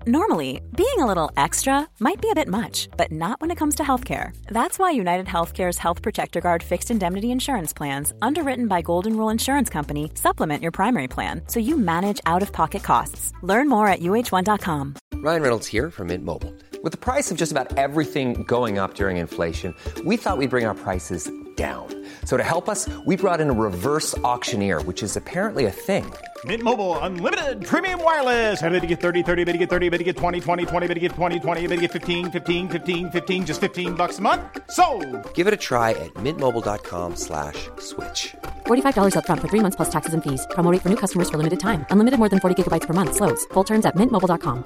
Normally, being a little extra might be a bit much, but not when it comes to healthcare. That's why United Healthcare's Health Protector Guard fixed indemnity insurance plans, underwritten by Golden Rule Insurance Company, supplement your primary plan so you manage out-of-pocket costs. Learn more at uh1.com. Ryan Reynolds here from Mint Mobile. With the price of just about everything going up during inflation, we thought we'd bring our prices down. So to help us, we brought in a reverse auctioneer, which is apparently a thing. Mint Mobile Unlimited Premium Wireless. How to get 30, 30, bit to get 30, bit to get 20, 20, 20, bit to get 20, 20, bit to get 15, 15, 15, 15, just $15 a month? Sold! Give it a try at mintmobile.com/switch. $45 up front for 3 months plus taxes and fees. Promo rate for new customers for limited time. Unlimited more than 40 gigabytes per month. Slows full terms at mintmobile.com.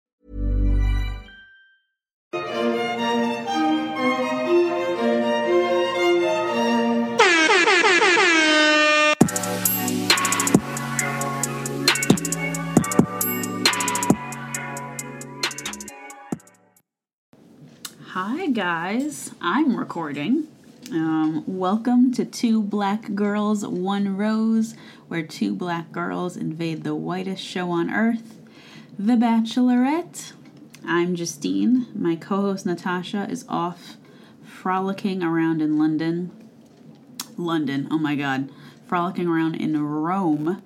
Hi guys, I'm recording. Welcome to Two Black Girls, One Rose, where two black girls invade the whitest show on earth, The Bachelorette. I'm Justine. My co-host Natasha is off frolicking around in London, oh my god, frolicking around in Rome,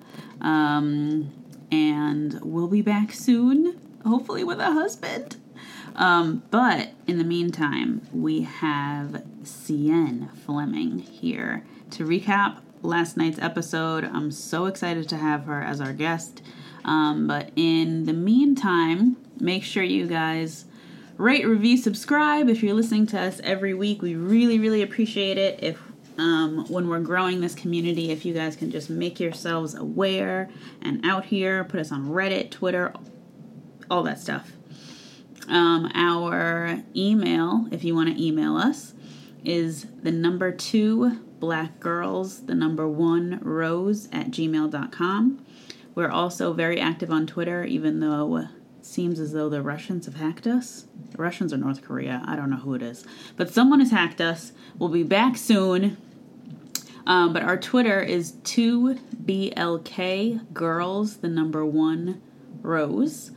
and we'll be back soon, hopefully with a husband. But in the meantime, we have Cian Fleming here to recap last night's episode. I'm so excited to have her as our guest. But in the meantime, make sure you guys rate, review, subscribe. If you're listening to us every week, we really, really appreciate it. If when we're growing this community, if you guys can just make yourselves aware and out here, put us on Reddit, Twitter, all that stuff. Our email, if you want to email us, is the number 2 blackgirls, the number 1 rose @gmail.com. We're also very active on Twitter, even though it seems as though the Russians have hacked us. The Russians or North Korea, I don't know who it is. But someone has hacked us. We'll be back soon. But our Twitter is 2BLK girls, the number 1 rose.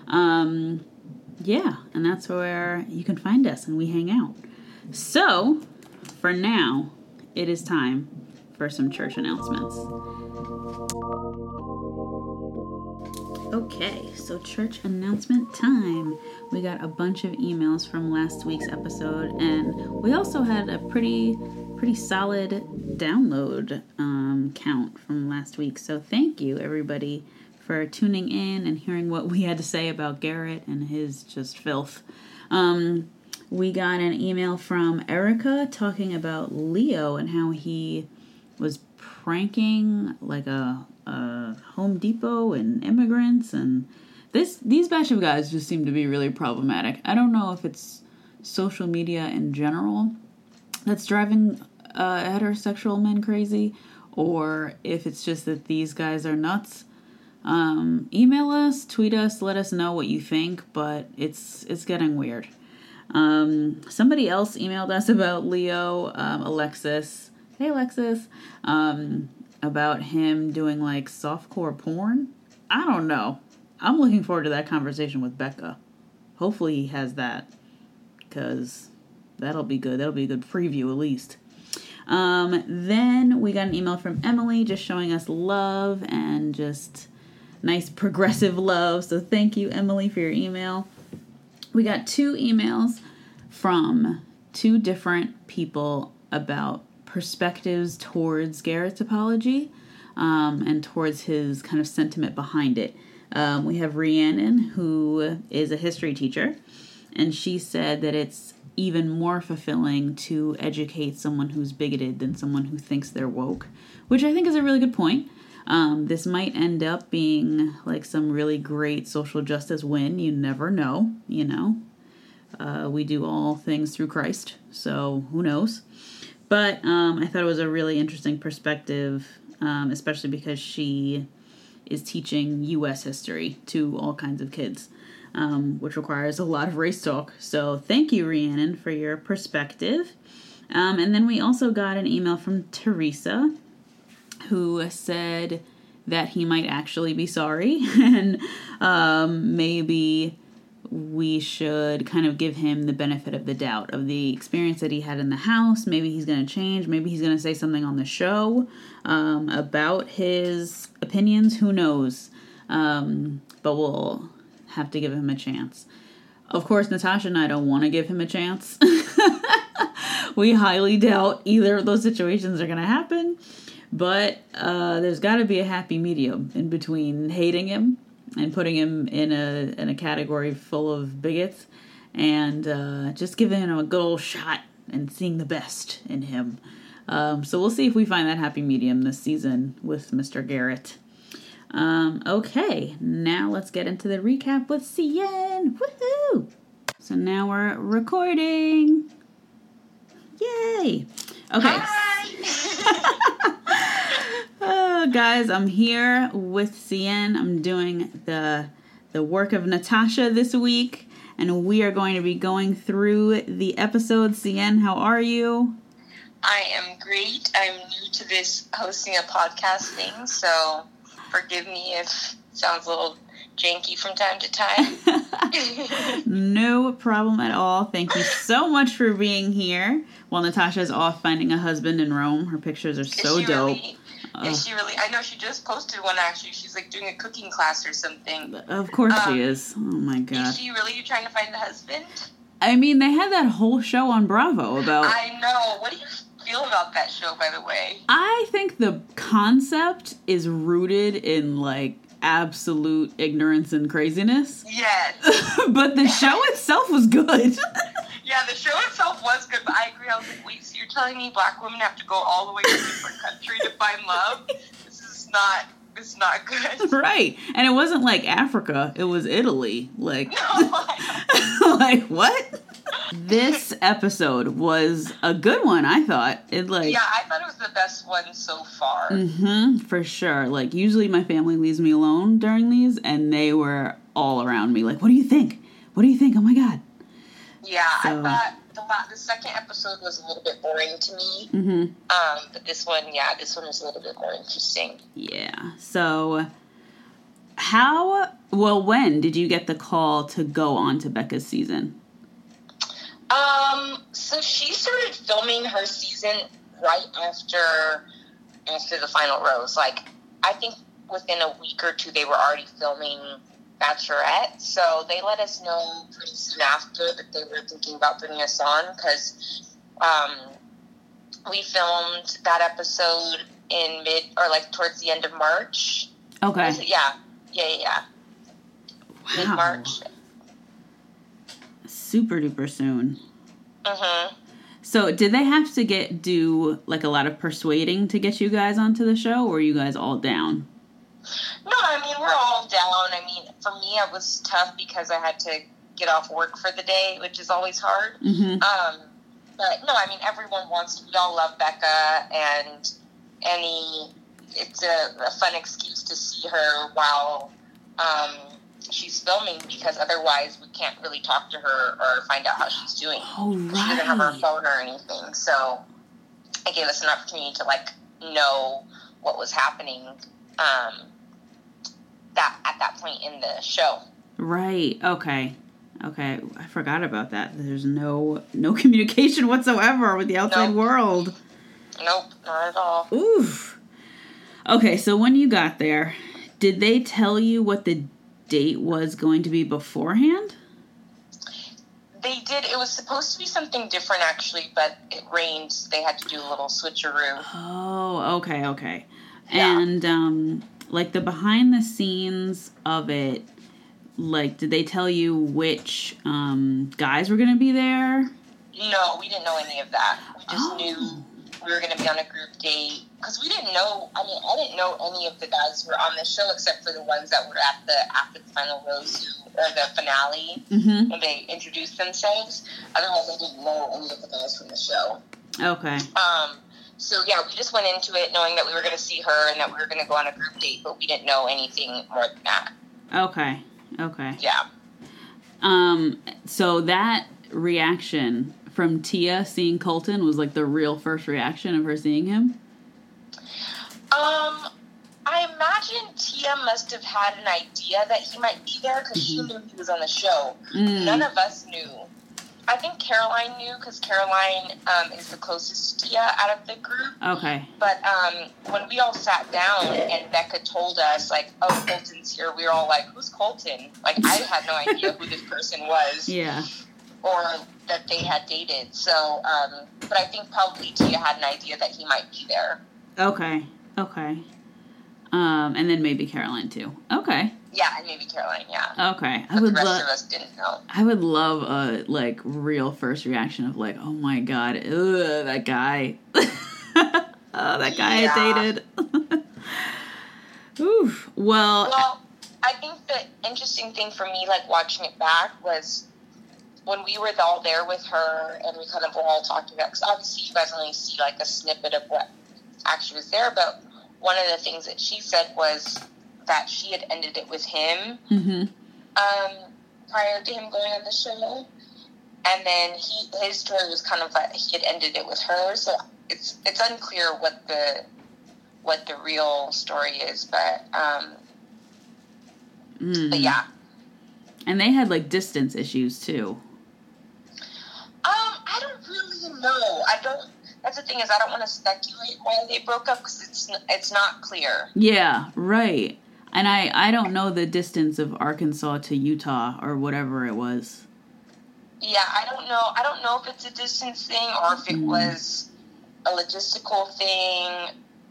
Yeah, and that's where you can find us and we hang out. So, for now, it is time for some church announcements. Okay, so church announcement time. We got a bunch of emails from last week's episode, and we also had a pretty solid download count from last week. So thank you, everybody, for tuning in and hearing what we had to say about Garrett and his just filth. We got an email from Erica talking about Leo and how he was pranking like a Home Depot and immigrants, and these batch of guys just seem to be really problematic. I don't know if it's social media in general that's driving heterosexual men crazy, or if it's just that these guys are nuts. Email us, tweet us, let us know what you think, but it's getting weird. Somebody else emailed us about Leo, Alexis. Hey, Alexis. About him doing like softcore porn. I don't know. I'm looking forward to that conversation with Becca. Hopefully he has that, because that'll be good. That'll be a good preview at least. Then we got an email from Emily just showing us love and just nice progressive love. So thank you, Emily, for your email. We got 2 emails from 2 different people about perspectives towards Garrett's apology and towards his kind of sentiment behind it. We have Rhiannon, who is a history teacher, and she said that it's even more fulfilling to educate someone who's bigoted than someone who thinks they're woke, which I think is a really good point. This might end up being like some really great social justice win. You never know, you know. We do all things through Christ, so who knows. But I thought it was a really interesting perspective, especially because she is teaching U.S. history to all kinds of kids, which requires a lot of race talk. So thank you, Rhiannon, for your perspective. And then we also got an email from Teresa, who said that he might actually be sorry and maybe we should kind of give him the benefit of the doubt of the experience that he had in the house. Maybe he's going to change. Maybe he's going to say something on the show about his opinions. Who knows? But we'll have to give him a chance. Of course, Natasha and I don't want to give him a chance. We highly doubt either of those situations are going to happen. But there's got to be a happy medium in between hating him and putting him in a category full of bigots and just giving him a good old shot and seeing the best in him. So we'll see if we find that happy medium this season with Mr. Garrett. Okay, now let's get into the recap with CN. Woohoo! So now we're recording. Yay! Okay. Guys, I'm here with CN. I'm doing the work of Natasha this week, and we are going to be going through the episode. CN, how are you? I am great. I'm new to this hosting a podcast thing, so forgive me if it sounds a little janky from time to time. No problem at all. Thank you so much for being here. While Natasha's off finding a husband in Rome. Her pictures are so dope. Is she really? I know she just posted one, actually. She's, like, doing a cooking class or something. Of course she is. Oh, my God. Is she really trying to find a husband? I mean, they had that whole show on Bravo about... I know. What do you feel about that show, by the way? I think the concept is rooted in, like, absolute ignorance and craziness. Yes. But the show itself was good. Yeah, the show itself was good, but I agree. I was like, wait, so you're telling me black women have to go all the way to a different country to find love? It's not good. Right. And it wasn't like Africa. It was Italy. Like, no, like, what? This episode was a good one, I thought. Yeah, I thought it was the best one so far. Mm-hmm, for sure. Like, usually my family leaves me alone during these, and they were all around me. Like, what do you think? What do you think? Oh, my God. Yeah, so, I thought the second episode was a little bit boring to me. Mm-hmm. But this one was a little bit more interesting. Yeah. So, when did you get the call to go on to Becca's season? So she started filming her season right after the final rose. Like, I think within a week or two they were already filming Bachelorette, so they let us know pretty soon after that they were thinking about bringing us on, because we filmed that episode in towards the end of March. Okay. Yeah. Wow. Mid-March. Super duper soon. Mm-hmm. So did they have to do like a lot of persuading to get you guys onto the show, or were you guys all down? No, I mean, we're all down. I mean, for me, it was tough because I had to get off work for the day, which is always hard. Mm-hmm. But no, I mean, everyone wants to. We all love Becca, and it's a fun excuse to see her while she's filming, because otherwise we can't really talk to her or find out how she's doing. Oh, right. She doesn't have her phone or anything, so it gave us an opportunity to know what was happening at that point in the show. Right. Okay. I forgot about that. There's no communication whatsoever with the outside world. Nope, not at all. Oof. Okay, so when you got there, did they tell you what the date was going to be beforehand? They did. It was supposed to be something different, actually, but it rained. They had to do a little switcheroo. Oh, okay. Yeah. And, the behind the scenes of it, did they tell you which guys were going to be there? No, we didn't know any of that. We just knew we were going to be on a group date, because we didn't know, I didn't know any of the guys who were on the show except for the ones that were after the final rose, or the finale, mm-hmm. when they introduced themselves. Otherwise, I didn't know any of the guys from the show. Okay. So, yeah, we just went into it knowing that we were going to see her and that we were going to go on a group date, but we didn't know anything more than that. Okay. Yeah. So that reaction from Tia seeing Colton was the real first reaction of her seeing him? I I imagine Tia must have had an idea that he might be there because she knew he was on the show. None of us knew. I think Caroline knew because Caroline is the closest to Tia out of the group. Okay. But when we all sat down and Becca told us, like, oh, Colton's here, we were all like, who's Colton? Like, I had no idea who this person was. Yeah. Or that they had dated. So, but I think probably Tia had an idea that he might be there. Okay. And then maybe Caroline too. Okay. Yeah, and maybe Caroline, yeah. Okay. But the rest of us didn't know. I would love a, like, real first reaction of, like, oh my god, ugh, that guy. Oh, that guy I dated. Oof. Well, I think the interesting thing for me, like, watching it back was when we were all there with her and we kind of were all talking about, because obviously you guys only see, like, a snippet of what actually was there, but one of the things that she said was that she had ended it with him prior to him going on the show, and then his story was kind of like he had ended it with her. So it's unclear what the real story is, but yeah. And they had like distance issues too. I don't really know. That's the thing is I don't want to speculate why they broke up because it's not clear. Yeah, right. And I don't know the distance of Arkansas to Utah or whatever it was. Yeah, I don't know. I don't know if it's a distance thing or if it was a logistical thing.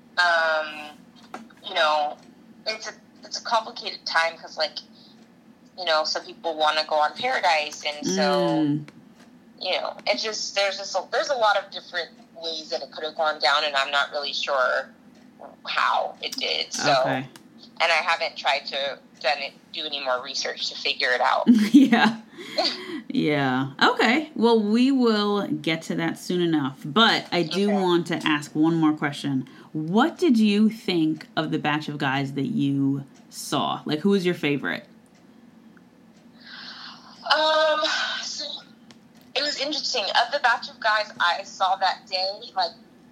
You know, it's a complicated time because, like, you know, some people want to go on Paradise, and so you know, it's just there's a lot of different ways that it could have gone down, and I'm not really sure how it did. So. Okay. And I haven't tried to do any more research to figure it out. Yeah. Yeah. Okay. Well, we will get to that soon enough. But I do want to ask one more question. What did you think of the batch of guys that you saw? Like, who was your favorite? So it was interesting. Of the batch of guys I saw that day, like,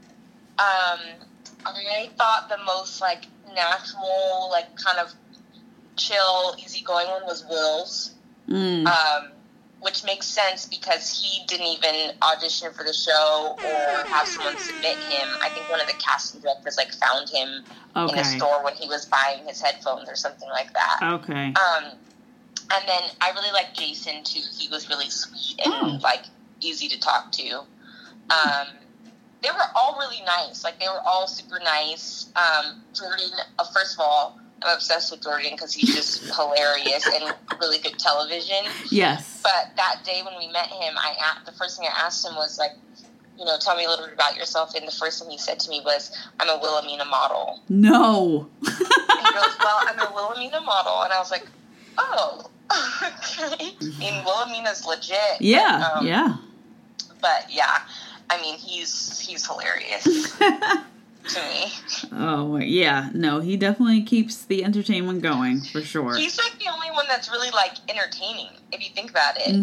I thought the most, like, natural, like, kind of chill, easygoing one was Will's. Which makes sense because he didn't even audition for the show or have someone submit him. I think one of the casting directors, like, found him in a store when he was buying his headphones or something like that. Okay. And then I really liked Jason, too. He was really sweet and, like, easy to talk to. They were all really nice. Like, they were all super nice. Jordan, first of all, I'm obsessed with Jordan because he's just hilarious and really good television. Yes. But that day when we met him, the first thing I asked him was, like, you know, tell me a little bit about yourself. And the first thing he said to me was, I'm a Wilhelmina model. No. And he goes, well, I'm a Wilhelmina model. And I was like, oh, okay. I mean, Wilhelmina's legit. Yeah, yeah. But, yeah. I mean, he's hilarious to me. Oh, yeah. No, he definitely keeps the entertainment going, for sure. He's, like, the only one that's really, like, entertaining, if you think about it.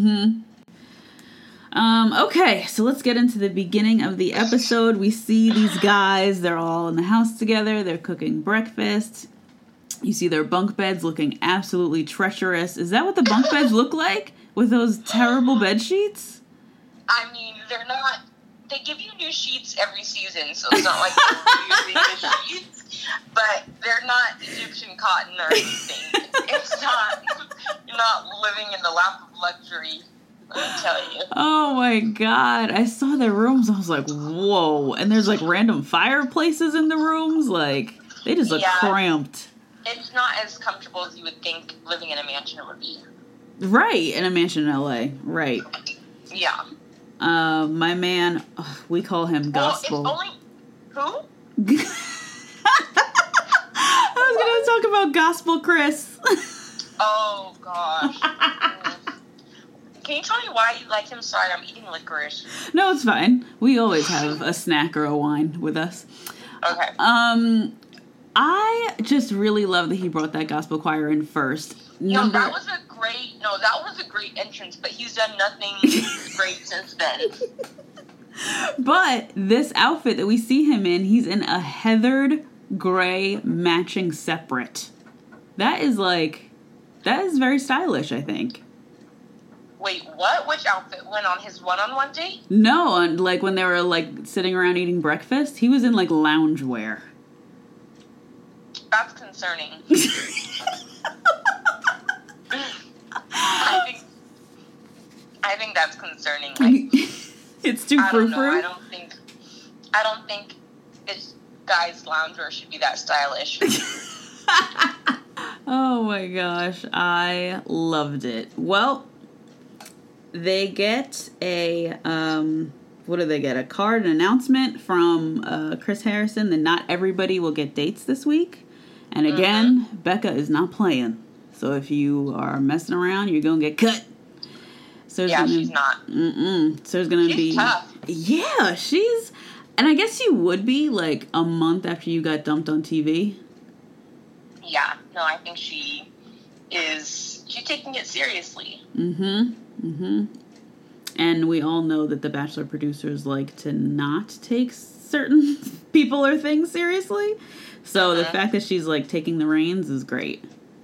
Okay, so let's get into the beginning of the episode. We see these guys. They're all in the house together. They're cooking breakfast. You see their bunk beds looking absolutely treacherous. Is that what the bunk beds look like? With those terrible bed sheets? I mean, they're not... They give you new sheets every season, so it's not like they're using the sheets, but they're not Egyptian cotton or anything. It's not, you're not living in the lap of luxury, let me tell you. Oh my god, I saw their rooms, I was like, whoa, and there's like random fireplaces in the rooms, like, they just look cramped. It's not as comfortable as you would think living in a mansion would be. Right, in a mansion in LA, right. Yeah. My man, we call him Gospel. Well, it's only... Who? I was going to talk about Gospel Chris. Oh, gosh. Can you tell me why you like him? Sorry, I'm eating licorice. No, it's fine. We always have a snack or a wine with us. Okay. I just really love that he brought that gospel choir in first. That was a great entrance, but he's done nothing great since then. But this outfit that we see him in, he's in a heathered gray matching separate. That is very stylish, I think. Wait, what? Which outfit went on his one-on-one date? No, on, like, when they were, like, sitting around eating breakfast, he was in, like, loungewear. That's concerning. I think that's concerning. Like, it's too frou-frou? I don't think this guy's loungewear should be that stylish. Oh my gosh, I loved it. Well, they get a, what do they get? A card, an announcement from Chris Harrison that not everybody will get dates this week. And again, Becca is not playing. So if you are messing around, you're going to get cut. So she's not. So there's going to be... tough. Yeah, she's... And I guess you would be, like, a month after you got dumped on TV. Yeah. No, I think she's taking it seriously. And we all know that the Bachelor producers like to not take certain people or things seriously. So the fact that she's, like, taking the reins is great.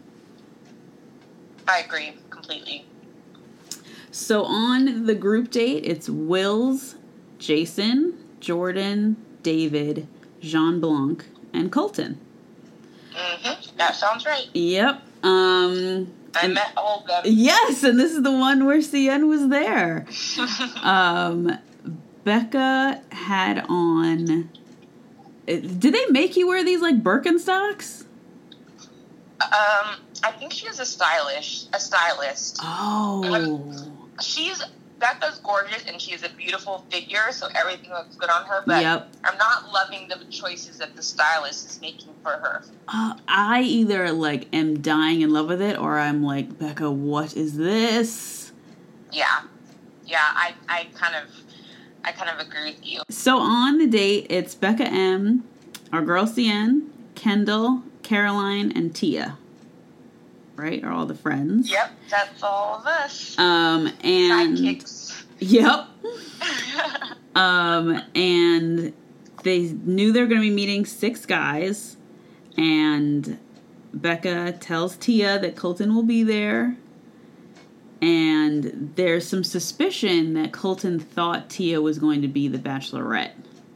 I agree completely. So on the group date, it's Wills, Jason, Jordan, David, Jean Blanc, and Colton. That sounds right. Yep. I met all of them. Yes, and this is the one where CN was there. Becca had on... Did they make you wear these, like, Birkenstocks? I think she is a stylist. Oh. Becca's gorgeous, and she has a beautiful figure, so everything looks good on her, but I'm not loving the choices that the stylist is making for her. I either, like, am dying in love with it, or I'm like, Becca, what is this? Yeah, I kind of agree with you. So on the date, it's Becca M., our girl CN, Kendall, Caroline, and Tia. Right? Are all the friends? Yep, that's all of us. And sidekicks. Yep. And they knew they were going to be meeting 6 guys, and Becca tells Tia that Colton will be there, and there's some suspicion that Colton thought Tia was going to be the Bachelorette.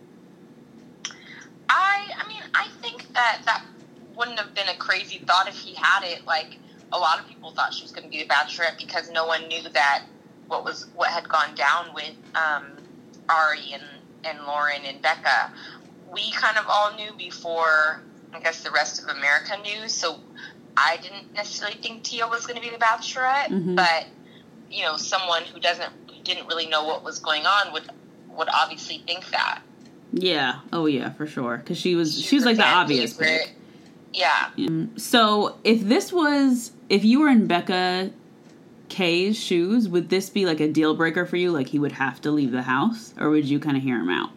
I think that wouldn't have been a crazy thought if he had it. Like, a lot of people thought she was going to be the Bachelorette because no one knew that what had gone down with Ari and Lauren and Becca. We kind of all knew before, I guess, the rest of America knew. So I didn't necessarily think Tia was going to be the Bachelorette, but you know, someone who didn't really know what was going on would obviously think that. Yeah. Oh yeah, for sure. Because she was like the obvious pick. Yeah. So if you were in Becca K's shoes, would this be like a deal breaker for you? Like he would have to leave the house, or would you kind of hear him out?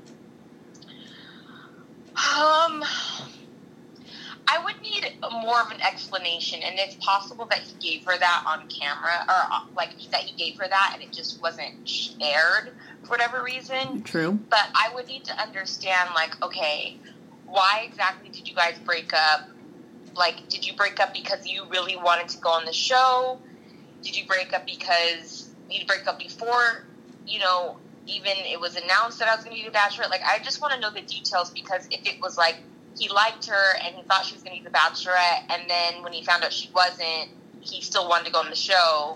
I would need more of an explanation, and it's possible that he gave her that on camera, or like that he gave her that and it just wasn't aired for whatever reason. True. But I would need to understand, like, okay, why exactly did you guys break up? Like, did you break up because you really wanted to go on the show? Did you break up because you break up before, you know, even it was announced that I was going to be the Bachelorette? Like, I just want to know the details, because if it was like he liked her and he thought she was going to be the Bachelorette, and then when he found out she wasn't, he still wanted to go on the show,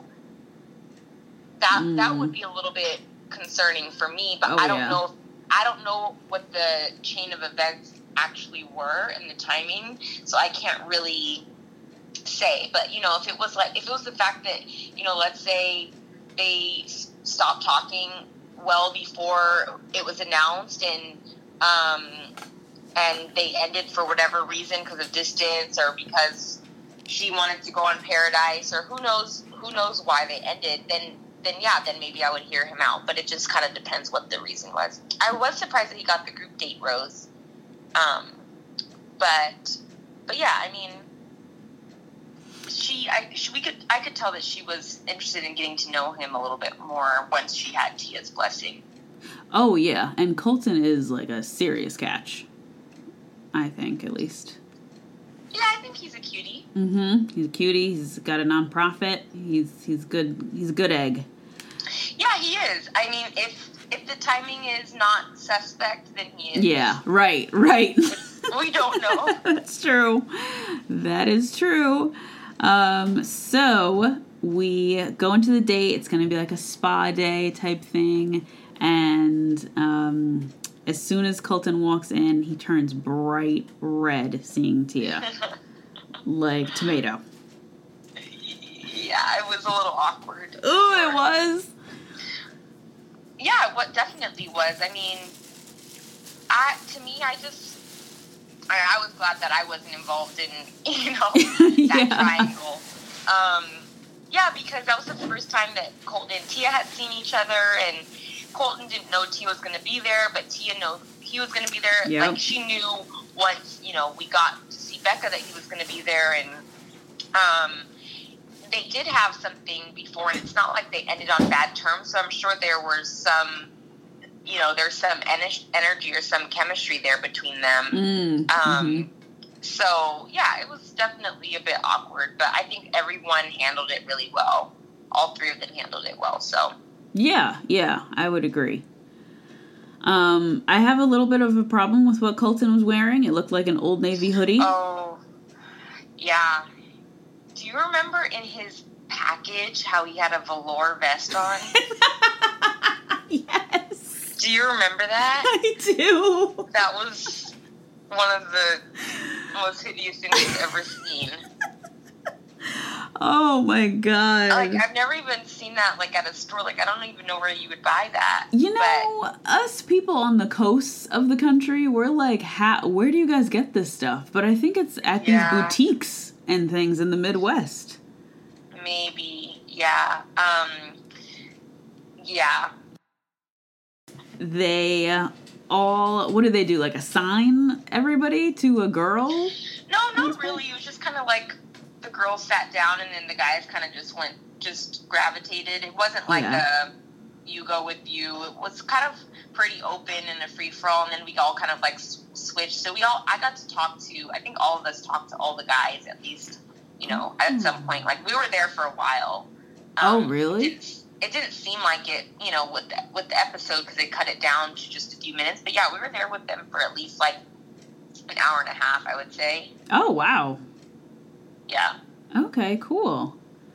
that would be a little bit concerning for me. But I don't know what the chain of events actually were and the timing, so I can't really say. But you know, if it was the fact that, you know, let's say they stopped talking well before it was announced, and they ended for whatever reason, because of distance or because she wanted to go on Paradise, or who knows why they ended, then maybe I would hear him out. But it just kind of depends what the reason was. I was surprised that he got the group date rose. But yeah, I mean, I could tell that she was interested in getting to know him a little bit more once she had Tia's blessing. Oh yeah, and Colton is like a serious catch. I think, at least. Yeah, I think he's a cutie. Mm-hmm. He's a cutie. He's got a nonprofit. He's good. He's a good egg. Yeah, he is. I mean, if the timing is not suspect, then he is. Yeah, right. We don't know. That's true. That is true. So we go into the date. It's going to be like a spa day type thing. And as soon as Colton walks in, he turns bright red seeing Tia. Like tomato. Yeah, it was a little awkward. Ooh, it was. Yeah, what definitely was. I mean, I was glad that I wasn't involved in, that triangle. Yeah, because that was the first time that Colton and Tia had seen each other, and Colton didn't know Tia was going to be there, but Tia knew he was going to be there. Yep. Like, she knew once, we got to see Becca that he was going to be there, and they did have something before, and it's not like they ended on bad terms, so I'm sure there was some, there's some energy or some chemistry there between them. So, yeah, it was definitely a bit awkward, but I think everyone handled it really well. All three of them handled it well, so. Yeah, I would agree. I have a little bit of a problem with what Colton was wearing. It looked like an Old Navy hoodie. Oh, yeah. Do you remember in his package how he had a velour vest on? Yes. Do you remember that? I do. That was one of the most hideous things I've ever seen. Oh my god. Like, I've never even seen that, like, at a store. Like, I don't even know where you would buy that. Us people on the coasts of the country, we're like, where do you guys get this stuff? But I think it's at these boutiques and things in the Midwest. Maybe, yeah. Yeah. They all, what do they do? Like assign everybody to a girl? No, not really. It was just kind of like the girls sat down and then the guys kind of just gravitated. It wasn't like you go with you. It was kind of pretty open and a free-for-all, and then we all kind of like switched. So I got to talk to, I think all of us talked to all the guys at least, at some point. Like, we were there for a while. Oh, really? It didn't seem like it, with the episode, because they cut it down to just a few minutes. But yeah, we were there with them for at least like an hour and a half, I would say. Oh, wow. Yeah. Okay, cool.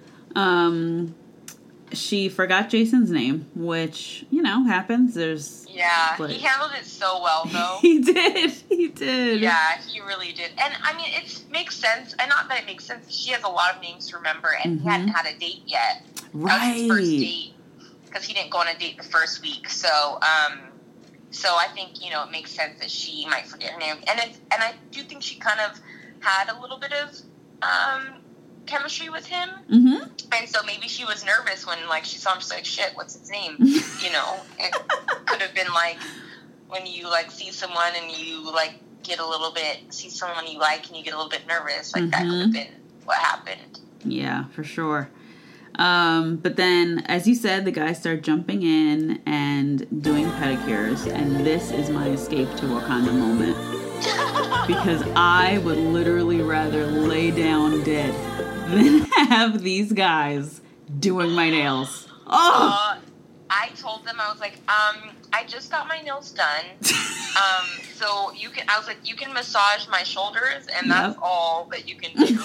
She forgot Jason's name, which, happens. Yeah, he handled it so well, though. He did. Yeah, he really did. And, I mean, it makes sense. And not that it makes sense. She has a lot of names to remember, and he hadn't had a date yet. Right. That was his first date, because he didn't go on a date the first week. So I think, it makes sense that she might forget her name. And I do think she kind of had a little bit of chemistry with him. Mm-hmm. And so maybe she was nervous when, like, she saw him. She's like, shit, what's his name? It could have been like when you, like, see someone and you, like, see someone you like and you get a little bit nervous. Like, that could have been what happened. Yeah, for sure. But then, as you said, the guys start jumping in and doing pedicures, and this is my escape to Wakanda moment. Because I would literally rather lay down dead than have these guys doing my nails. Oh! I told them, I was like, I just got my nails done. So you can massage my shoulders, and that's all that you can do.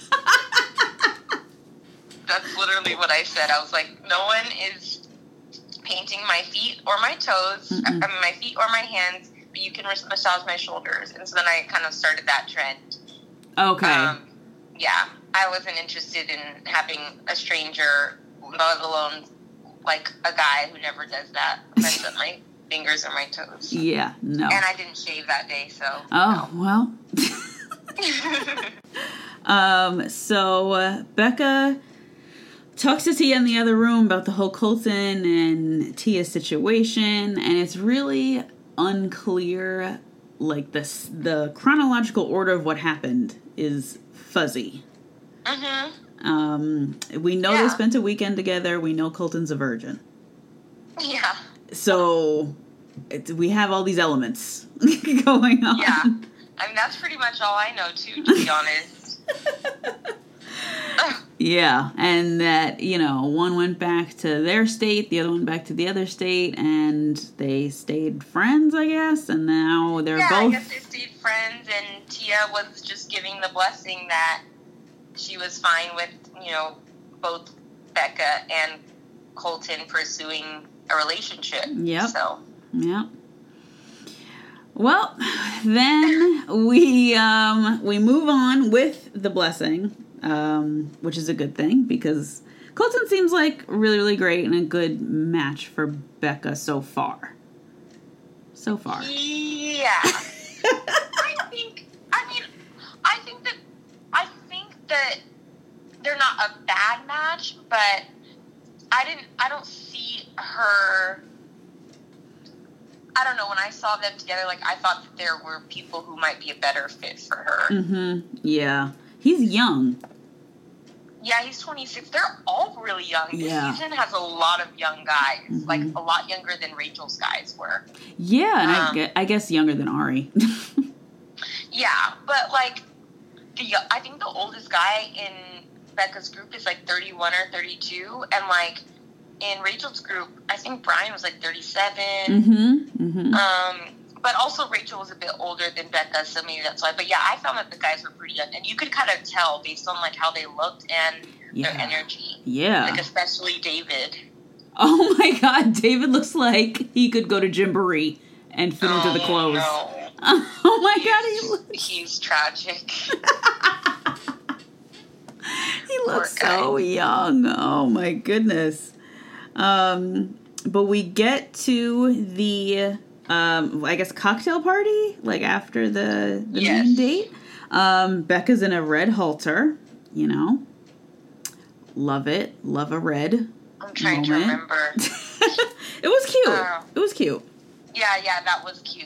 That's literally what I said. I was like, no one is painting my feet or my toes, my feet or my hands, but you can massage my shoulders. And so then I kind of started that trend. Okay. Yeah, I wasn't interested in having a stranger, let alone like a guy who never does that, mess up my fingers or my toes. Yeah, no. And I didn't shave that day, so. Oh, no. Well. So Becca talks to Tia in the other room about the whole Colton and Tia's situation, and it's really unclear, like, the chronological order of what happened is fuzzy. We know they spent a weekend together. We know Colton's a virgin. Yeah. So we have all these elements going on. Yeah. I mean, that's pretty much all I know, too, to be honest. Yeah, and that, one went back to their state, the other one back to the other state, and they stayed friends, I guess, and now they're both... Yeah, I guess they stayed friends, and Tia was just giving the blessing that she was fine with, both Becca and Colton pursuing a relationship. Yep. So. Yep. Well, then we move on with the blessing, which is a good thing because Colton seems like really, really great and a good match for Becca so far. Yeah. I think that they're not a bad match, but I don't see her. I don't know, when I saw them together, I thought that there were people who might be a better fit for her. Mm-hmm. Yeah. He's young. Yeah, he's 26. They're all really young. Yeah. This season has a lot of young guys. Mm-hmm. A lot younger than Rachel's guys were. Yeah, and I guess younger than Ari. Yeah, but, I think the oldest guy in Becca's group is, 31 or 32, and, in Rachel's group, I think Brian was 37. Mm-hmm. Mm-hmm. But also Rachel was a bit older than Becca, so maybe that's why. But yeah, I found that the guys were pretty young, and you could kind of tell based on how they looked and their energy. Yeah. Especially David. Oh my God, David looks like he could go to Gymboree and fit into the clothes. No. Oh my God, he's tragic. He looks so young. Oh my goodness. But we get to the, I guess, cocktail party, after the main date. Becca's in a red halter, Love it. Love a red. I'm trying to remember. It was cute. It was cute. Yeah, that was cute.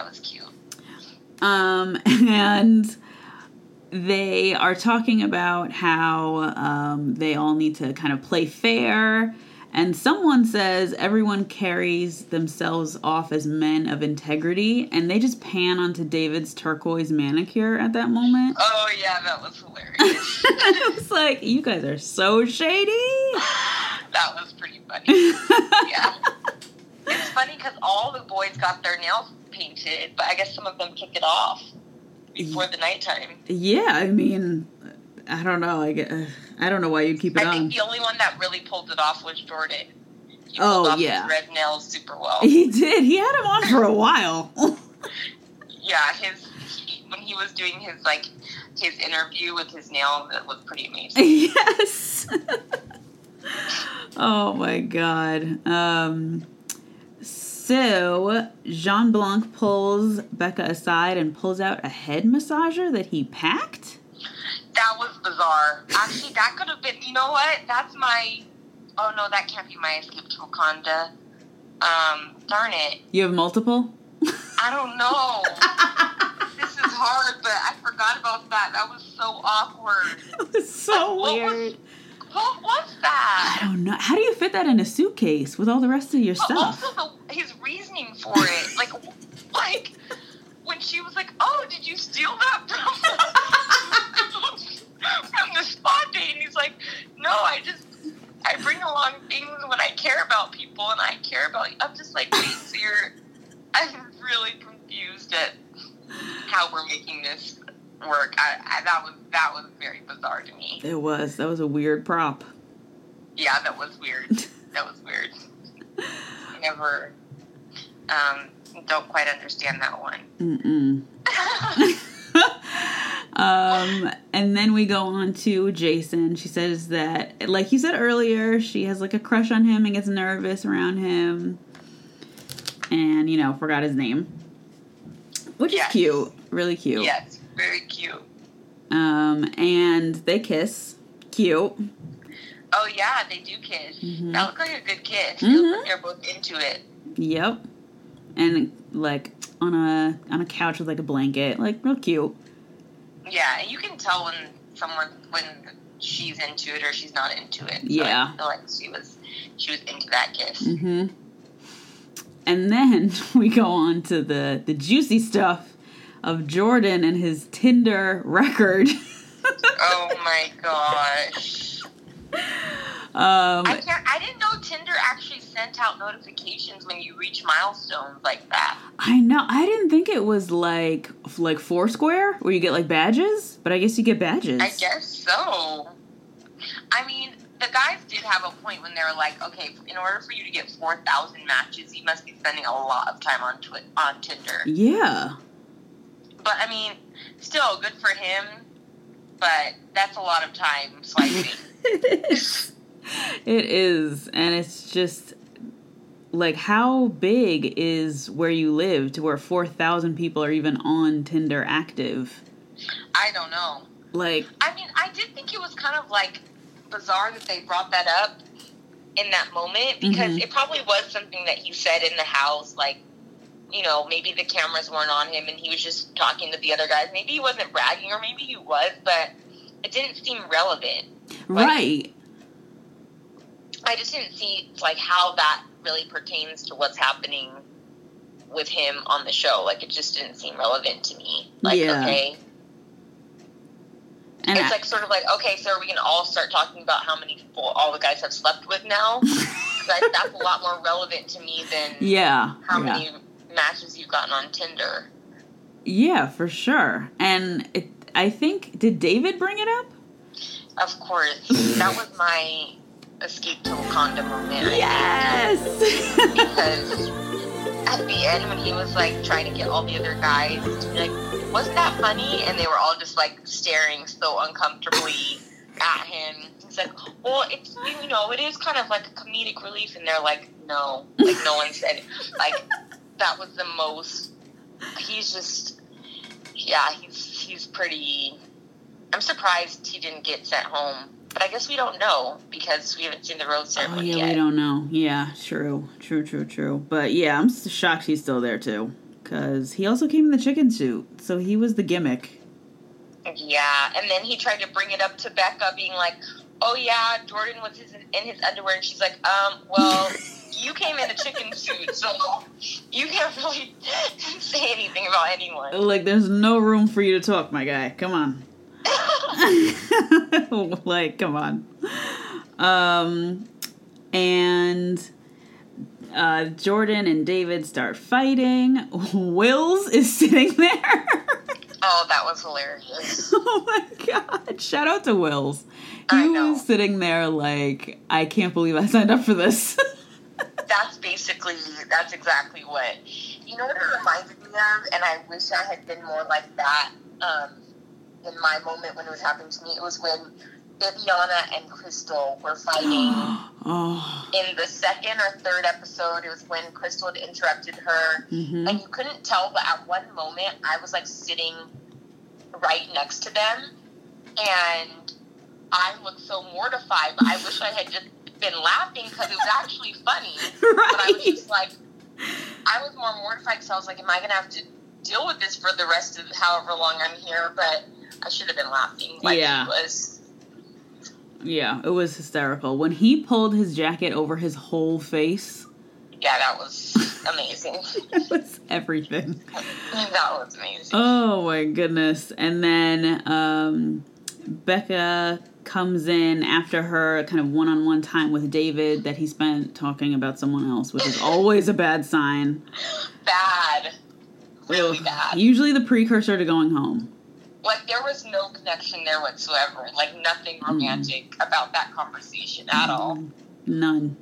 And they are talking about how they all need to kind of play fair. And someone says everyone carries themselves off as men of integrity. And they just pan onto David's turquoise manicure at that moment. Oh, yeah, that was hilarious. It was like, you guys are so shady. That was pretty funny. Yeah. It's funny because all the boys got their nails painted, but I guess some of them took it off before the nighttime. Yeah, I mean, I don't know. I don't know why you'd keep it on. I think the only one that really pulled it off was Jordan. He pulled off his red nails super well. He did. He had them on for a while. Yeah, when he was doing his interview with his nails, it was pretty amazing. Yes. Oh my God. So Jean Blanc pulls Becca aside and pulls out a head massager that he packed. That was bizarre. Actually, that could have been, you know what? That's my, oh no, that can't be my Escape to Wakanda. Darn it. You have multiple? I don't know. This is hard, but I forgot about that. That was so awkward. It was so weird. What was that? I don't know. How do you fit that in a suitcase with all the rest of your stuff? Also, his reasoning for it. Like, when she was like, oh, did you steal that from the spa date? And he's like, no, I bring along things when I care about people, and I care about you. I'm just like, wait, so I'm really confused at how we're making this work. That was very bizarre to me. It was. That was a weird prop. Yeah, that was weird. Never, don't quite understand that one. And then we go on to Jason. She says that, like you said earlier, she has a crush on him and gets nervous around him. And, forgot his name. Which is cute. Really cute. Yes, very cute. And they kiss. Cute. Oh, yeah, they do kiss. Mm-hmm. That looked like a good kiss. Mm-hmm. It looks like they're both into it. Yep. And, on a couch with, a blanket. Real cute. Yeah, and you can tell when she's into it or she's not into it. So yeah. I feel like she was into that kiss. Mm-hmm. And then we go on to the juicy stuff. of Jordan and his Tinder record. Oh my gosh. I didn't know Tinder actually sent out notifications when you reach milestones like that. I know. I didn't think it was like Foursquare where you get like badges, but I guess you get badges. I guess so. I mean, the guys did have a point when they were like, okay, in order for you to get 4,000 matches, you must be spending a lot of time on Tinder. Yeah. But, I mean, still, good for him, but that's a lot of time swiping. It is, and it's just, like, how big is where you live to where 4,000 people are even on Tinder active? I don't know. Like, I mean, I did think it was kind of, like, bizarre that they brought that up in that moment, because it probably was something that he said in the house, like, you know, maybe the cameras weren't on him and he was just talking to the other guys. Maybe he wasn't bragging, or maybe he was, but it didn't seem relevant. Right. I just didn't see, like, how that really pertains to what's happening with him on the show. Like, it just didn't seem relevant to me. Like, okay. And it's like sort of like, okay, so are we going to all start talking about how many people all the guys have slept with now? Because that's a lot more relevant to me than how many matches you've gotten on Tinder. Yeah, for sure. And I think, did David bring it up? Of course. That was my escape to Wakanda moment. Yes! Because at the end, when he was, like, trying to get all the other guys to be like, wasn't that funny? And they were all just, like, staring so uncomfortably at him. He's like, well, it's, you know, it is kind of like a comedic relief. And they're like, no. Like, no one said it. Like, that was the most, he's just, he's pretty, I'm surprised he didn't get sent home. But I guess we don't know, because we haven't seen the rose ceremony yet. Oh, yeah, we don't know. Yeah, true. But, yeah, I'm shocked he's still there, too. Because he also came in the chicken suit, so he was the gimmick. Yeah, and then he tried to bring it up to Becca, being like, oh, yeah, Jordan was in his underwear. And she's like, well, you came in a chicken suit, so you can't really say anything about anyone. Like, there's no room for you to talk, my guy. Come on. Like, come on. And Jordan and David start fighting. Wills is sitting there. Oh, that was hilarious. Oh my god. Shout out to Wills. He was sitting there like, I can't believe I signed up for this. That's exactly what, you know what it reminded me of, and I wish I had been more like that, in my moment when it was happening to me. It was when Viviana and Crystal were fighting. In the second or third episode, it was when Crystal had interrupted her, and you couldn't tell, but at one moment, I was, like, sitting right next to them, and I looked so mortified, but I wish I had just been laughing, because it was actually funny. Right. But I was just, like, I was more mortified, because I was like, am I going to have to deal with this for the rest of however long I'm here? But I should have been laughing like he was. Yeah, it was hysterical. When he pulled his jacket over his whole face. Yeah, that was amazing. That was everything. That was amazing. Oh, my goodness. And then Becca comes in after her kind of one-on-one time with David that he spent talking about someone else, which is always a bad sign. Bad. Really bad. Usually the precursor to going home. Like, there was no connection there whatsoever. Like, nothing romantic about that conversation at all. None.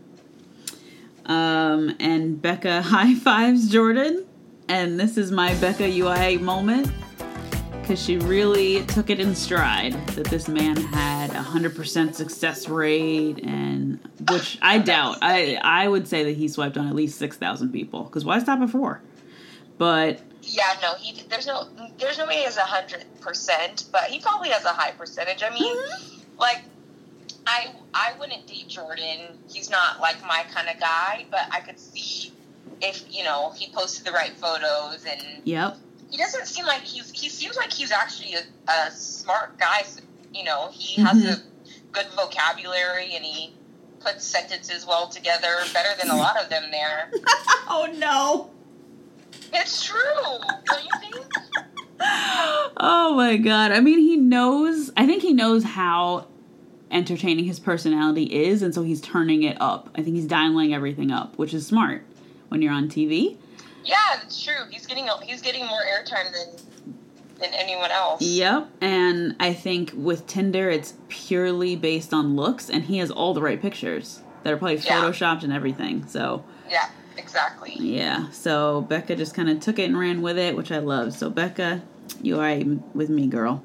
And Becca high-fives Jordan. And this is my Becca UI moment. Because she really took it in stride that this man had 100% success rate. And which I doubt. I would say that he swiped on at least 6,000 people. Because why stop at 4? But... Yeah, no, there's no way he has 100%, but he probably has a high percentage. I mean, like, I wouldn't date Jordan. He's not, like, my kind of guy, but I could see if, you know, he posted the right photos, and yep. He doesn't seem like he seems like he's actually a smart guy. You know, he has a good vocabulary, and he puts sentences well together, better than a lot of them there. Oh, no. It's true. Don't you think? Oh my God. I mean, I think he knows how entertaining his personality is, and so he's turning it up. I think he's dialing everything up, which is smart when you're on TV. Yeah, it's true. He's getting more airtime than anyone else. Yep, and I think with Tinder, it's purely based on looks, and he has all the right pictures that are probably photoshopped and everything, so... Yeah, exactly. Yeah, so Becca just kind of took it and ran with it, which I love. So, Becca, you are with me, girl.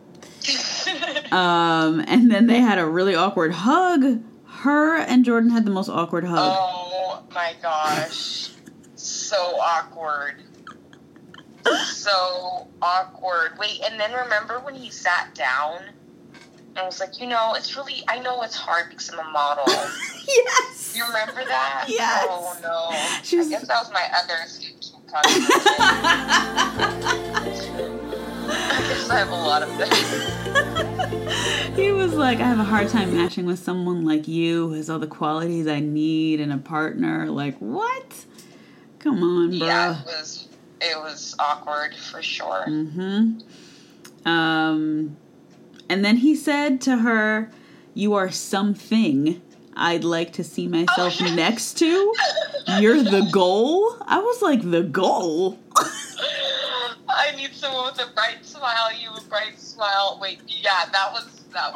And then they had a really awkward hug. Her and Jordan had the most awkward hug. Oh, my gosh. So awkward. So awkward. Wait, and then remember when he sat down and was like, I know it's hard because I'm a model. Yes. You remember that? Yes. Oh, no. I guess that was my other YouTube controversy. I guess I have a lot of them. He was like, I have a hard time matching with someone like you who has all the qualities I need in a partner. Like, what? Come on, bro. Yeah, it was awkward for sure. Mm-hmm. And then he said to her, "You are something I'd like to see myself next to. You're the goal." I was like, the goal? I need someone with a bright smile. You a bright smile. Wait, yeah, that was.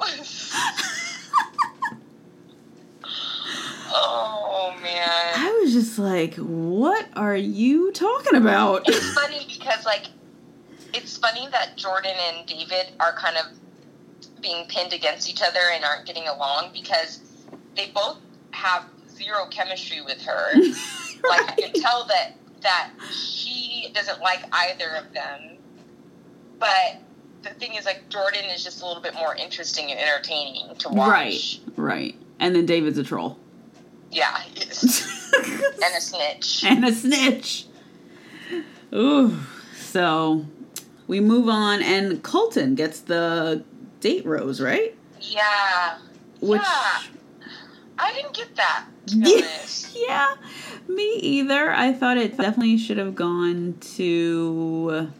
Oh, man. I was just like, what are you talking about? It's funny because, it's funny that Jordan and David are kind of being pinned against each other and aren't getting along because they both have zero chemistry with her. Right. Like, you can tell that she doesn't like either of them. But the thing is, Jordan is just a little bit more interesting and entertaining to watch. Right. And then David's a troll. Yeah, he is. And a snitch. Ooh. So, we move on, and Colton gets the date rose, right? Yeah. I didn't get that, to be honest. Yeah, me either. I thought it definitely should have gone to...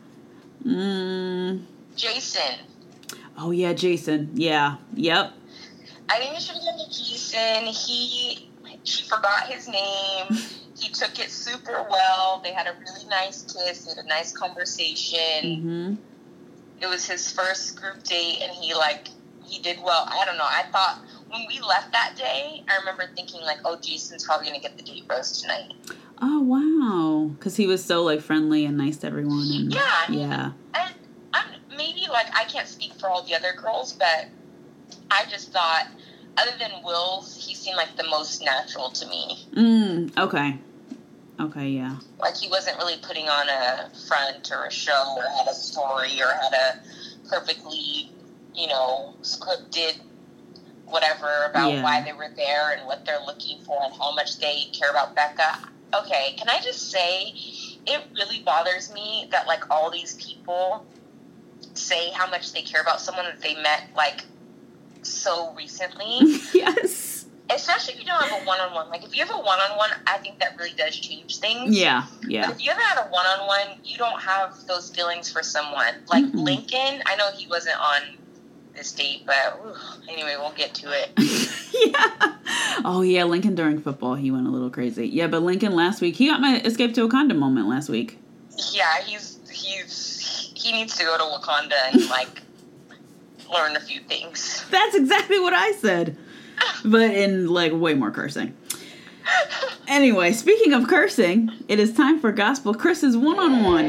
Jason. Oh, yeah, Jason. Yeah. Yep. I think it should have gone to Jason. She forgot his name. He took it super well. They had a really nice kiss. They had a nice conversation. Mm-hmm. It was his first group date, and he did well. I don't know. I thought when we left that day, I remember thinking, Jason's probably going to get the date rose tonight. Oh, wow. Because he was so, friendly and nice to everyone. And, yeah. And maybe, I can't speak for all the other girls, but I just thought, other than Will, he seemed like the most natural to me. Okay. Okay, yeah. He wasn't really putting on a front or a show or had a story or had a perfectly, scripted whatever about why they were there and what they're looking for and how much they care about Becca. Okay, can I just say, it really bothers me that, all these people say how much they care about someone that they met, so recently. Yes. Especially if you don't have a one-on-one. If you have a one-on-one, I think that really does change things. Yeah. But if you haven't had a one-on-one, you don't have those feelings for someone. Lincoln, I know he wasn't on this date, but anyway, we'll get to it. Yeah. Oh, yeah, Lincoln during football, he went a little crazy. Yeah, but Lincoln last week, he got my Escape to Wakanda moment last week. Yeah, he needs to go to Wakanda and, learn a few things. That's exactly what I said. But in, way more cursing. Anyway, speaking of cursing, it is time for Gospel Chris's one-on-one.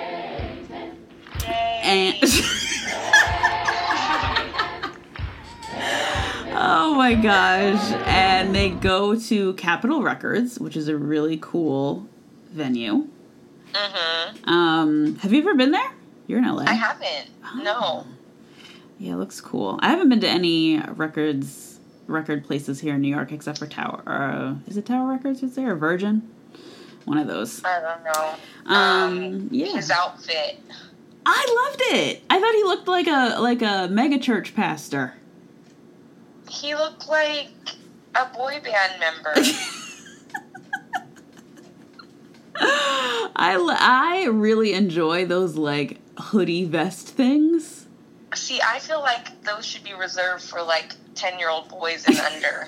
And... Oh my gosh. And they go to Capitol Records, which is a really cool venue. Mm-hmm. Have you ever been there? You're in LA. I haven't. Oh. No. Yeah, it looks cool. I haven't been to any record places here in New York except for Tower. Is it Tower Records? Is there? Or Virgin? One of those. I don't know. Yeah. His outfit. I loved it. I thought he looked like a mega church pastor. He looked like a boy band member. I really enjoy those hoodie vest things. See, I feel like those should be reserved for, like, 10-year-old boys and under.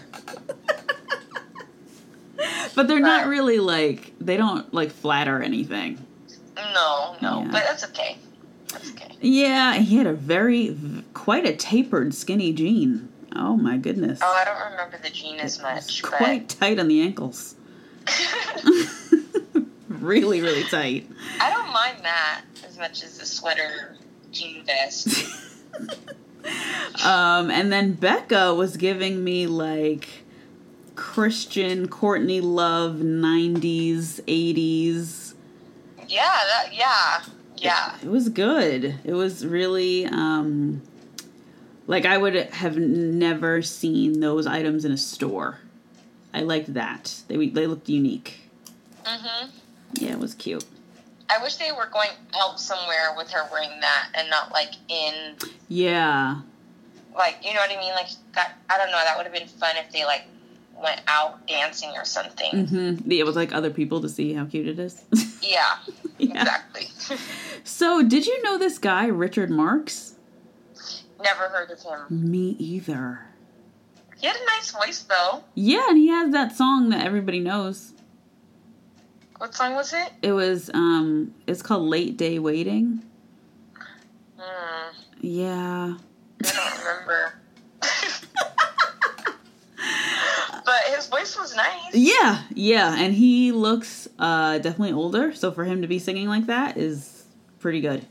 But they're not really, like, they don't, like, flatter anything. No, but that's okay. Yeah, he had quite a tapered, skinny jean. Oh, my goodness. Oh, I don't remember the jean as much. Quite tight on the ankles. Really, really tight. I don't mind that as much as the sweater jean vest. And then Becca was giving me, like, Christian Courtney Love 90s, 80s. Yeah. It was good. It was really, like, I would have never seen those items in a store. I liked that. They looked unique. Mm-hmm. Yeah, it was cute. I wish they were going out somewhere with her wearing that and not, like, in... Yeah. Like, you know what I mean? Like, that, I don't know, that would have been fun if they, like, went out dancing or something. Mm-hmm. Yeah, with, like, other people to see how cute it is. Yeah, exactly. So, did you know this guy, Richard Marx? Never heard of him. Me either. He had a nice voice, though. Yeah, and he has that song that everybody knows. What song was it? It was, it's called Late Day Waiting. Yeah. I don't remember. But his voice was nice. Yeah, and he looks definitely older, so for him to be singing like that is pretty good.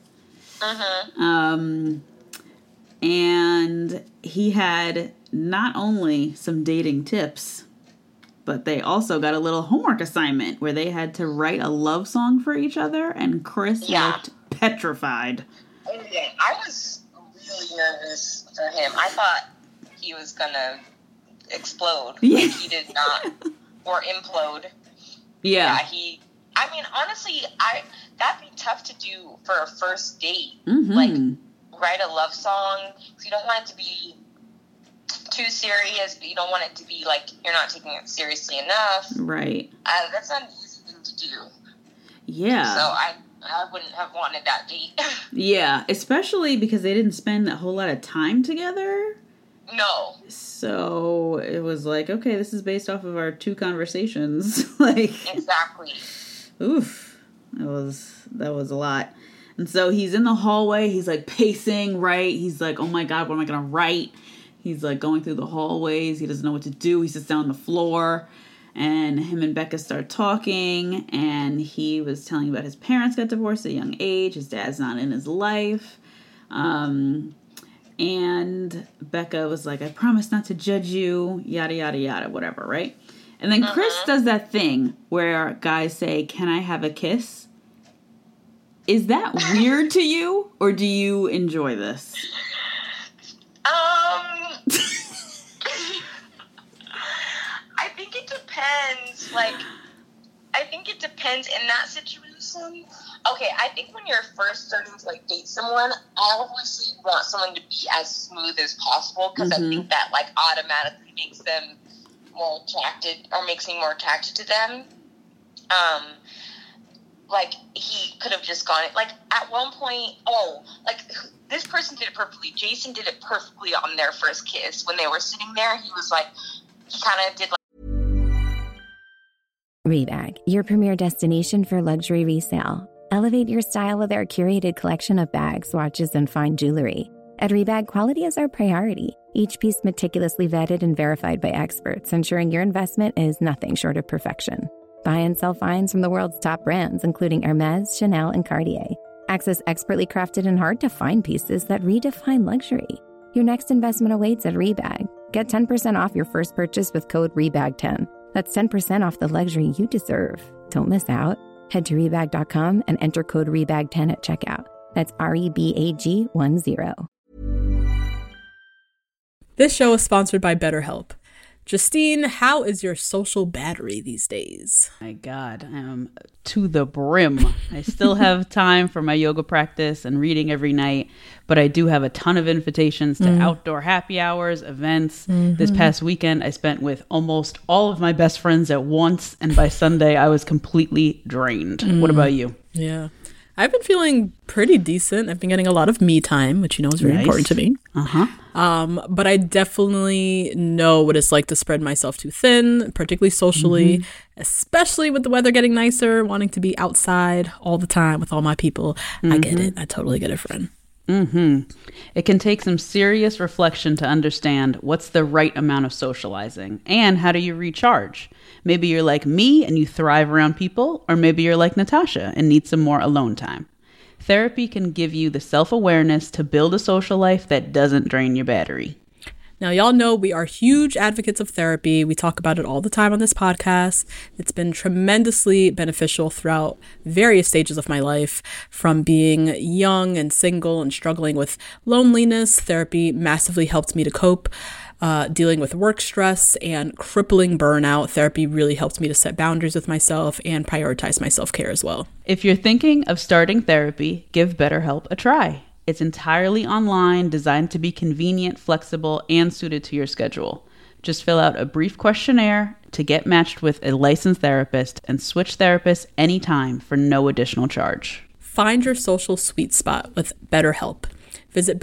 And he had not only some dating tips, but they also got a little homework assignment where they had to write a love song for each other, and Chris looked petrified. Yeah, I was really nervous for him. I thought he was gonna explode. Yeah. Like he did not. Or implode. Yeah. I mean, honestly, that'd be tough to do for a first date. Mm-hmm. Like, write a love song. So you don't want it to be too serious, but you don't want it to be like you're not taking it seriously enough. Right. That's not an easy thing to do. Yeah. So I wouldn't have wanted that date. Yeah, especially because they didn't spend a whole lot of time together. No. So it was like, okay, this is based off of our 2 conversations. Like, exactly. Oof. That was a lot. And so he's in the hallway, he's like pacing, right? He's like, oh my God, what am I gonna write? He's like going through the hallways, he doesn't know what to do, he sits down on the floor, and him and Becca start talking, and he was telling about his parents got divorced at a young age, his dad's not in his life, and Becca was like, I promise not to judge you, yada, yada, yada, whatever, right? And then Chris does that thing where guys say, can I have a kiss? Is that weird to you, or do you enjoy this? I think it depends. Like, I think it depends in that situation. Okay, I think when you're first starting to, like, date someone, I obviously want someone to be as smooth as possible, because I think that, like, automatically makes them more attracted, or makes me more attracted to them. Like, he could have just gone, like, at one point, like, this person did it perfectly. Jason did it perfectly on their first kiss. When they were sitting there, he was like, he kind of did, like, Rebag, your premier destination for luxury resale. Elevate your style with our curated collection of bags, watches, and fine jewelry. At Rebag, quality is our priority. Each piece meticulously vetted and verified by experts, ensuring your investment is nothing short of perfection. Buy and sell finds from the world's top brands, including Hermès, Chanel, and Cartier. Access expertly crafted and hard-to-find pieces that redefine luxury. Your next investment awaits at Rebag. Get 10% off your first purchase with code REBAG10. That's 10% off the luxury you deserve. Don't miss out. Head to Rebag.com and enter code REBAG10 at checkout. That's REBAG10. This show is sponsored by BetterHelp. Justine, how is your social battery these days? My God, I am to the brim. I still have time for my yoga practice and reading every night, but I do have a ton of invitations to outdoor happy hours, events. This past weekend, I spent with almost all of my best friends at once, and by Sunday, I was completely drained. What about you? Yeah. I've been feeling pretty decent. I've been getting a lot of me time, which you know is very important to me. But I definitely know what it's like to spread myself too thin, particularly socially, especially with the weather getting nicer, wanting to be outside all the time with all my people. I get it. I totally get it, friend. It can take some serious reflection to understand what's the right amount of socializing and how do you recharge. Maybe you're like me and you thrive around people, or maybe you're like Natasha and need some more alone time. Therapy can give you the self-awareness to build a social life that doesn't drain your battery. Now, y'all know we are huge advocates of therapy. We talk about it all the time on this podcast. It's been tremendously beneficial throughout various stages of my life. From being young and single and struggling with loneliness, therapy massively helped me to cope. Dealing with work stress and crippling burnout, therapy really helped me to set boundaries with myself and prioritize my self-care as well. If you're thinking of starting therapy, give BetterHelp a try. It's entirely online, designed to be convenient, flexible, and suited to your schedule. Just fill out a brief questionnaire to get matched with a licensed therapist and switch therapists anytime for no additional charge. Find your social sweet spot with BetterHelp. Visit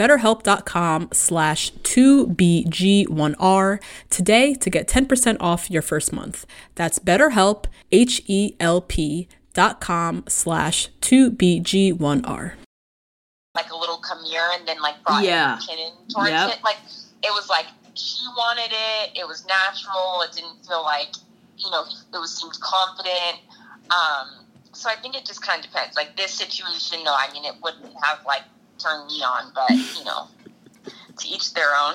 betterhelp.com/2BG1R today to get 10% off your first month. That's BetterHelp, HELP.com/2BG1R. Like a little come here and then like brought McKinnon towards it. Like it was like she wanted it. It was natural. It didn't feel like, you know, seemed confident. So I think it just kind of depends. Like this situation, no, I mean, it wouldn't have like turned me on, but you know, to each their own.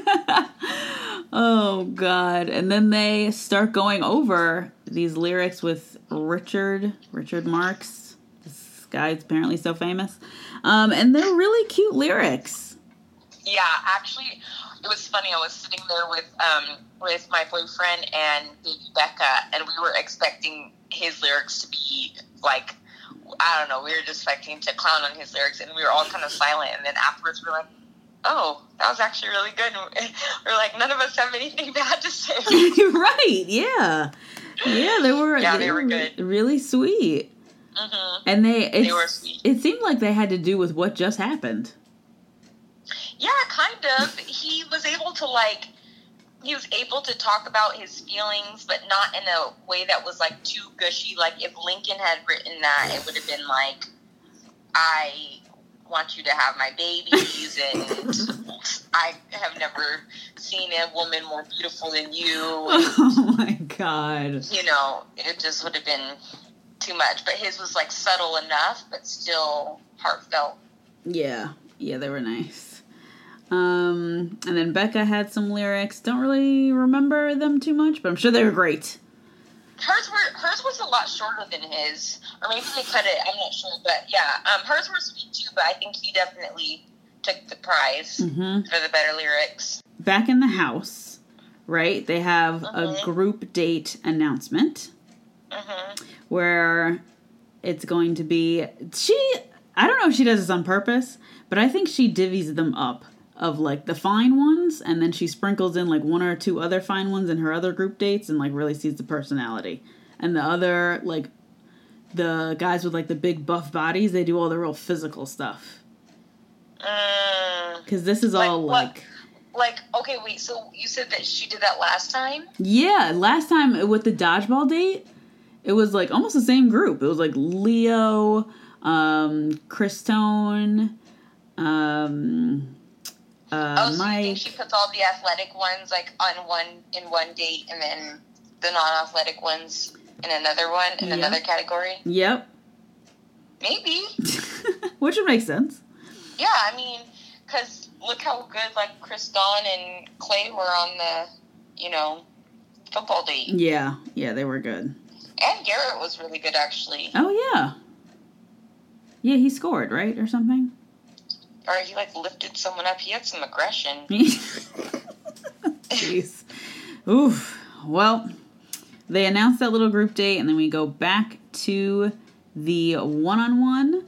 Oh God. And then they start going over these lyrics with Richard Marx. This guy's apparently so famous. And they're really cute lyrics. Yeah, actually, it was funny. I was sitting there with my boyfriend and baby Becca, and we were expecting his lyrics to be like, I don't know, we were just expecting to clown on his lyrics, and we were all kind of silent. And then afterwards, we were like, oh, that was actually really good. And we're like, none of us have anything bad to say. Right? Yeah, they were. Yeah, they were good. Really sweet. And they were sweet. It seemed like they had to do with what just happened. Yeah, kind of. He was able to talk about his feelings, but not in a way that was like too gushy. Like if Lincoln had written that, it would have been like, I want you to have my babies, and I have never seen a woman more beautiful than you. Oh my God. You know, it just would have been too much, but his was like subtle enough but still heartfelt. Yeah, they were nice. And then Becca had some lyrics. Don't really remember them too much, but I'm sure they were great. Hers was a lot shorter than his, or maybe they cut it, I'm not sure, but yeah, hers were sweet too, but I think he definitely took the prize for the better lyrics. Back in the house, right, they have a group date announcement. Where it's going to be, I don't know if she does this on purpose, but I think she divvies them up of like the fine ones, and then she sprinkles in like one or two other fine ones in her other group dates, and like really sees the personality. And the other, like the guys with like the big buff bodies, they do all the real physical stuff. Because this is all like, okay, wait, so you said that she did that last time? Yeah, last time with the dodgeball date. It was like almost the same group. It was like Leo, Christone, so Mike. You think she puts all the athletic ones like in one date, and then the non-athletic ones in another one in another category? Yep. Maybe. Which would make sense. Yeah, I mean, because look how good like Christone and Clay were on the, football date. Yeah, they were good. And Garrett was really good, actually. Oh, yeah. Yeah, he scored, right? Or something? Or he, lifted someone up. He had some aggression. Jeez. Oof. Well, they announced that little group date, and then we go back to the one-on-one.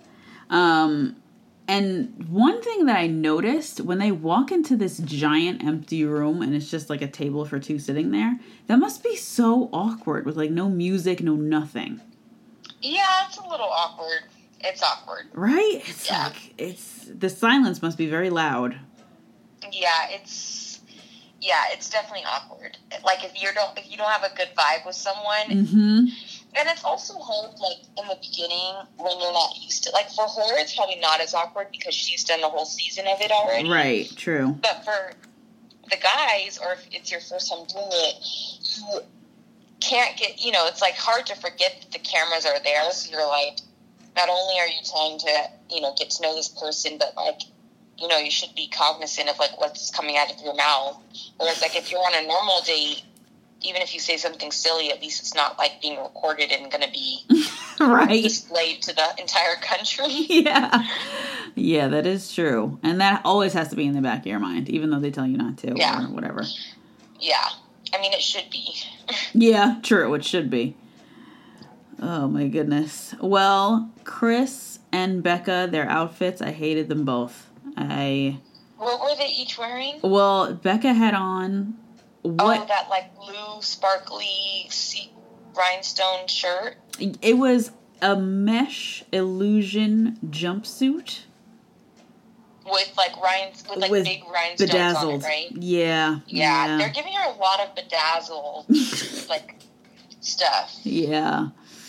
And one thing that I noticed, when they walk into this giant empty room and it's just like a table for two sitting there, that must be so awkward with no music, no nothing. Yeah, it's a little awkward. It's awkward. Right? It's like, the silence must be very loud. Yeah, it's definitely awkward. Like, if you don't have a good vibe with someone, and it's also hard, like, in the beginning when you're not used to, like, for her, it's probably not as awkward because she's done the whole season of it already. Right, true. But for the guys, or if it's your first time doing it, you can't get, it's, like, hard to forget that the cameras are there, so you're, like, not only are you trying to, get to know this person, but, like, you should be cognizant of, like, what's coming out of your mouth. Whereas, like, if you're on a normal date, even if you say something silly, at least it's not, like, being recorded and going to be displayed to the entire country. Yeah. Yeah, that is true. And that always has to be in the back of your mind, even though they tell you not to or whatever. Yeah. I mean, it should be. Yeah, true. It should be. Oh, my goodness. Well, Chris and Becca, their outfits, I hated them both. What were they each wearing? Well, Becca had on... that, like, blue, sparkly, rhinestone shirt? It was a mesh illusion jumpsuit. With big rhinestones bedazzled on it, right? Yeah. They're giving her a lot of bedazzled, like, stuff. Yeah.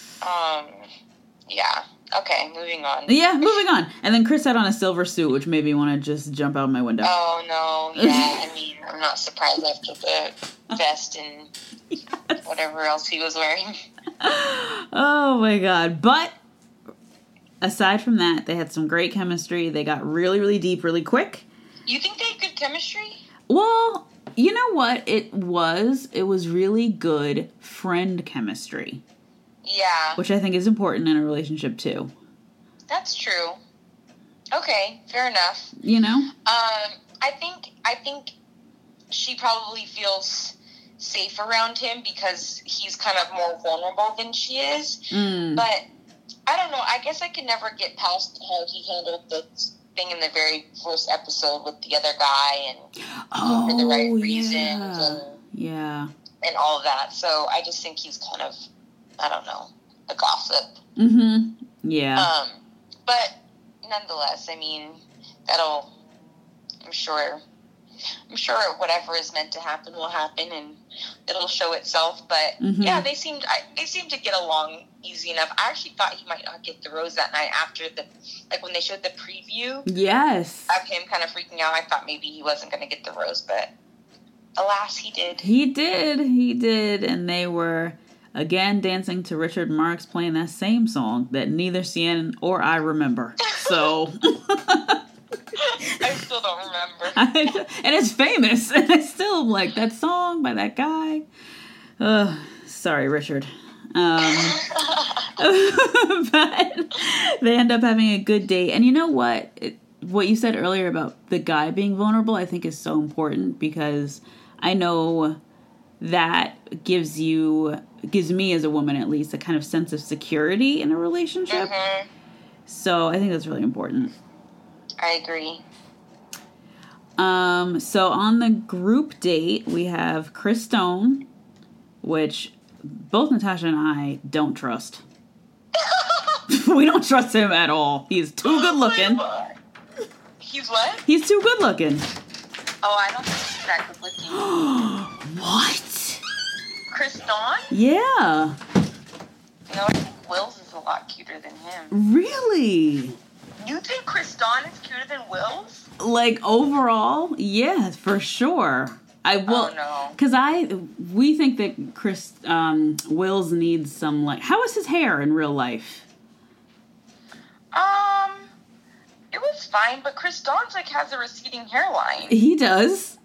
Yeah. Okay, moving on. Yeah, moving on. And then Chris had on a silver suit, which made me want to just jump out my window. Oh, no. Yeah, I mean, I'm not surprised after the vest and whatever else he was wearing. Oh, my God. But aside from that, they had some great chemistry. They got really, really deep really quick. You think they had good chemistry? Well, you know what it was? It was really good friend chemistry. Yeah. Which I think is important in a relationship, too. That's true. Okay, fair enough. I think she probably feels safe around him because he's kind of more vulnerable than she is. But I don't know. I guess I could never get past how he handled the thing in the very first episode with the other guy and for the right reasons and all of that. So I just think he's kind of, I don't know, a gossip. Yeah. But nonetheless, I mean, I'm sure whatever is meant to happen will happen and it'll show itself. But yeah, they seemed to get along easy enough. I actually thought he might not get the rose that night after when they showed the preview. Yes. Of him kind of freaking out. I thought maybe he wasn't going to get the rose, but alas, he did. He did. And they were, again, dancing to Richard Marx playing that same song that neither Cien or I remember. So... I still don't remember. And it's famous. And I still like that song by that guy. Sorry, Richard. But they end up having a good date. And you know what? What you said earlier about the guy being vulnerable, I think is so important because I know that gives me as a woman at least a kind of sense of security in a relationship. So I think that's really important. I agree. So on the group date, we have Chris Stone, which both Natasha and I don't trust. We don't trust him at all. He's too good looking. He's what? He's too good looking. Oh, I don't think he's that good looking. What? Chris Stone? Yeah. I think Wills is a lot cuter than him. Really? You think Chris Stone is cuter than Wills? Like, overall? Yeah, for sure. I will. Oh, no. Because we think that Chris Wills needs some, like... How is his hair in real life? It was fine, but Chris Stone's, like, has a receding hairline. He does.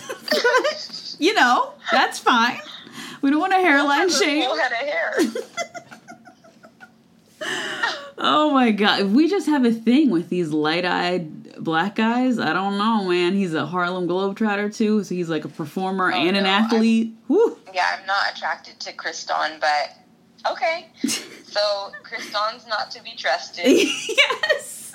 That's fine. We don't want a hairline shame. Full head of hair. Oh my God. We just have a thing with these light-eyed black guys. I don't know, man. He's a Harlem Globetrotter too, so he's like a performer and an athlete. I'm not attracted to Chris Stone, but okay. So Chris Stone's not to be trusted. Yes.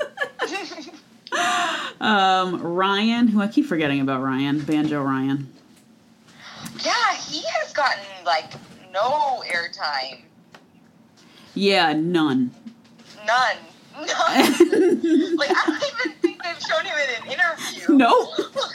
Ryan, who I keep forgetting about Ryan, Banjo Ryan. Yeah, he has gotten like no airtime. Yeah, none. Like, I don't even think they've shown him in an interview. No.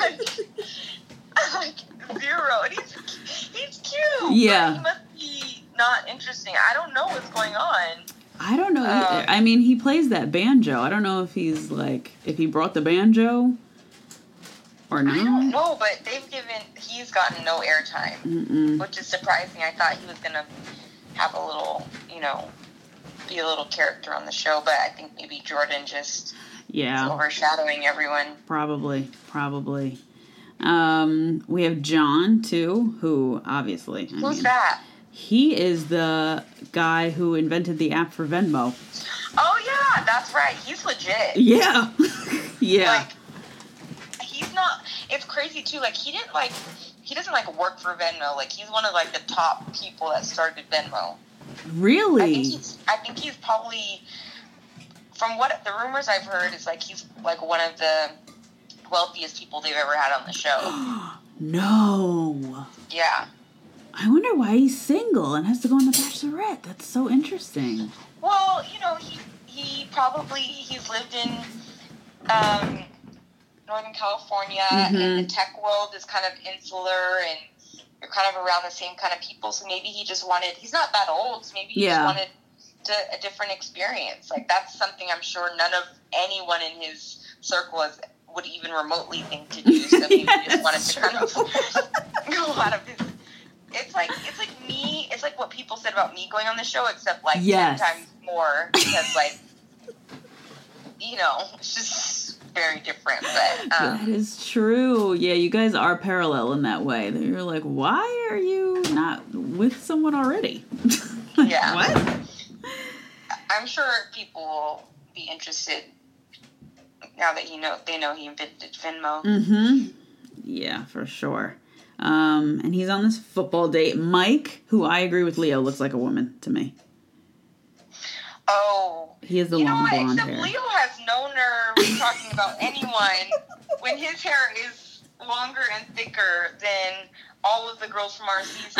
like zero. And he's cute. Yeah. But he must be not interesting. I don't know what's going on. I don't know either. I mean, he plays that banjo. I don't know if he's like, if he brought the banjo or not. I don't know, but he's gotten no airtime, which is surprising. I thought he was going to have a little, be a little character on the show, but I think maybe Jordan just is overshadowing everyone. Probably. We have John, too, who obviously... Who's that? He is the guy who invented the app for Venmo. Oh, yeah, that's right. He's legit. Yeah. Yeah. Like, he's not... It's crazy, too. Like, he doesn't, work for Venmo. Like, he's one of, the top people that started Venmo. Really? I think he's probably... From what the rumors I've heard is, he's, one of the wealthiest people they've ever had on the show. No. Yeah. I wonder why he's single and has to go on The Bachelorette. That's so interesting. Well, he's lived in Northern California, and the tech world is kind of insular, and you're kind of around the same kind of people, so maybe he just wanted, he's not that old, so maybe he just wanted a different experience. That's something I'm sure none of anyone in his circle would even remotely think to do, so maybe he just wanted to kind of go out of his... It's like me. It's like what people said about me going on the show, except 10 times more because it's just very different. But that is true. Yeah, you guys are parallel in that way. You're like, why are you not with someone already? Yeah. What? I'm sure people will be interested now that they know he invented Venmo. Mm-hmm. Yeah, for sure. And he's on this football date. Mike, who I agree with Leo, looks like a woman to me. Oh. He has the long blonde hair. Leo has no nerve talking about anyone when his hair is longer and thicker than all of the girls from our season.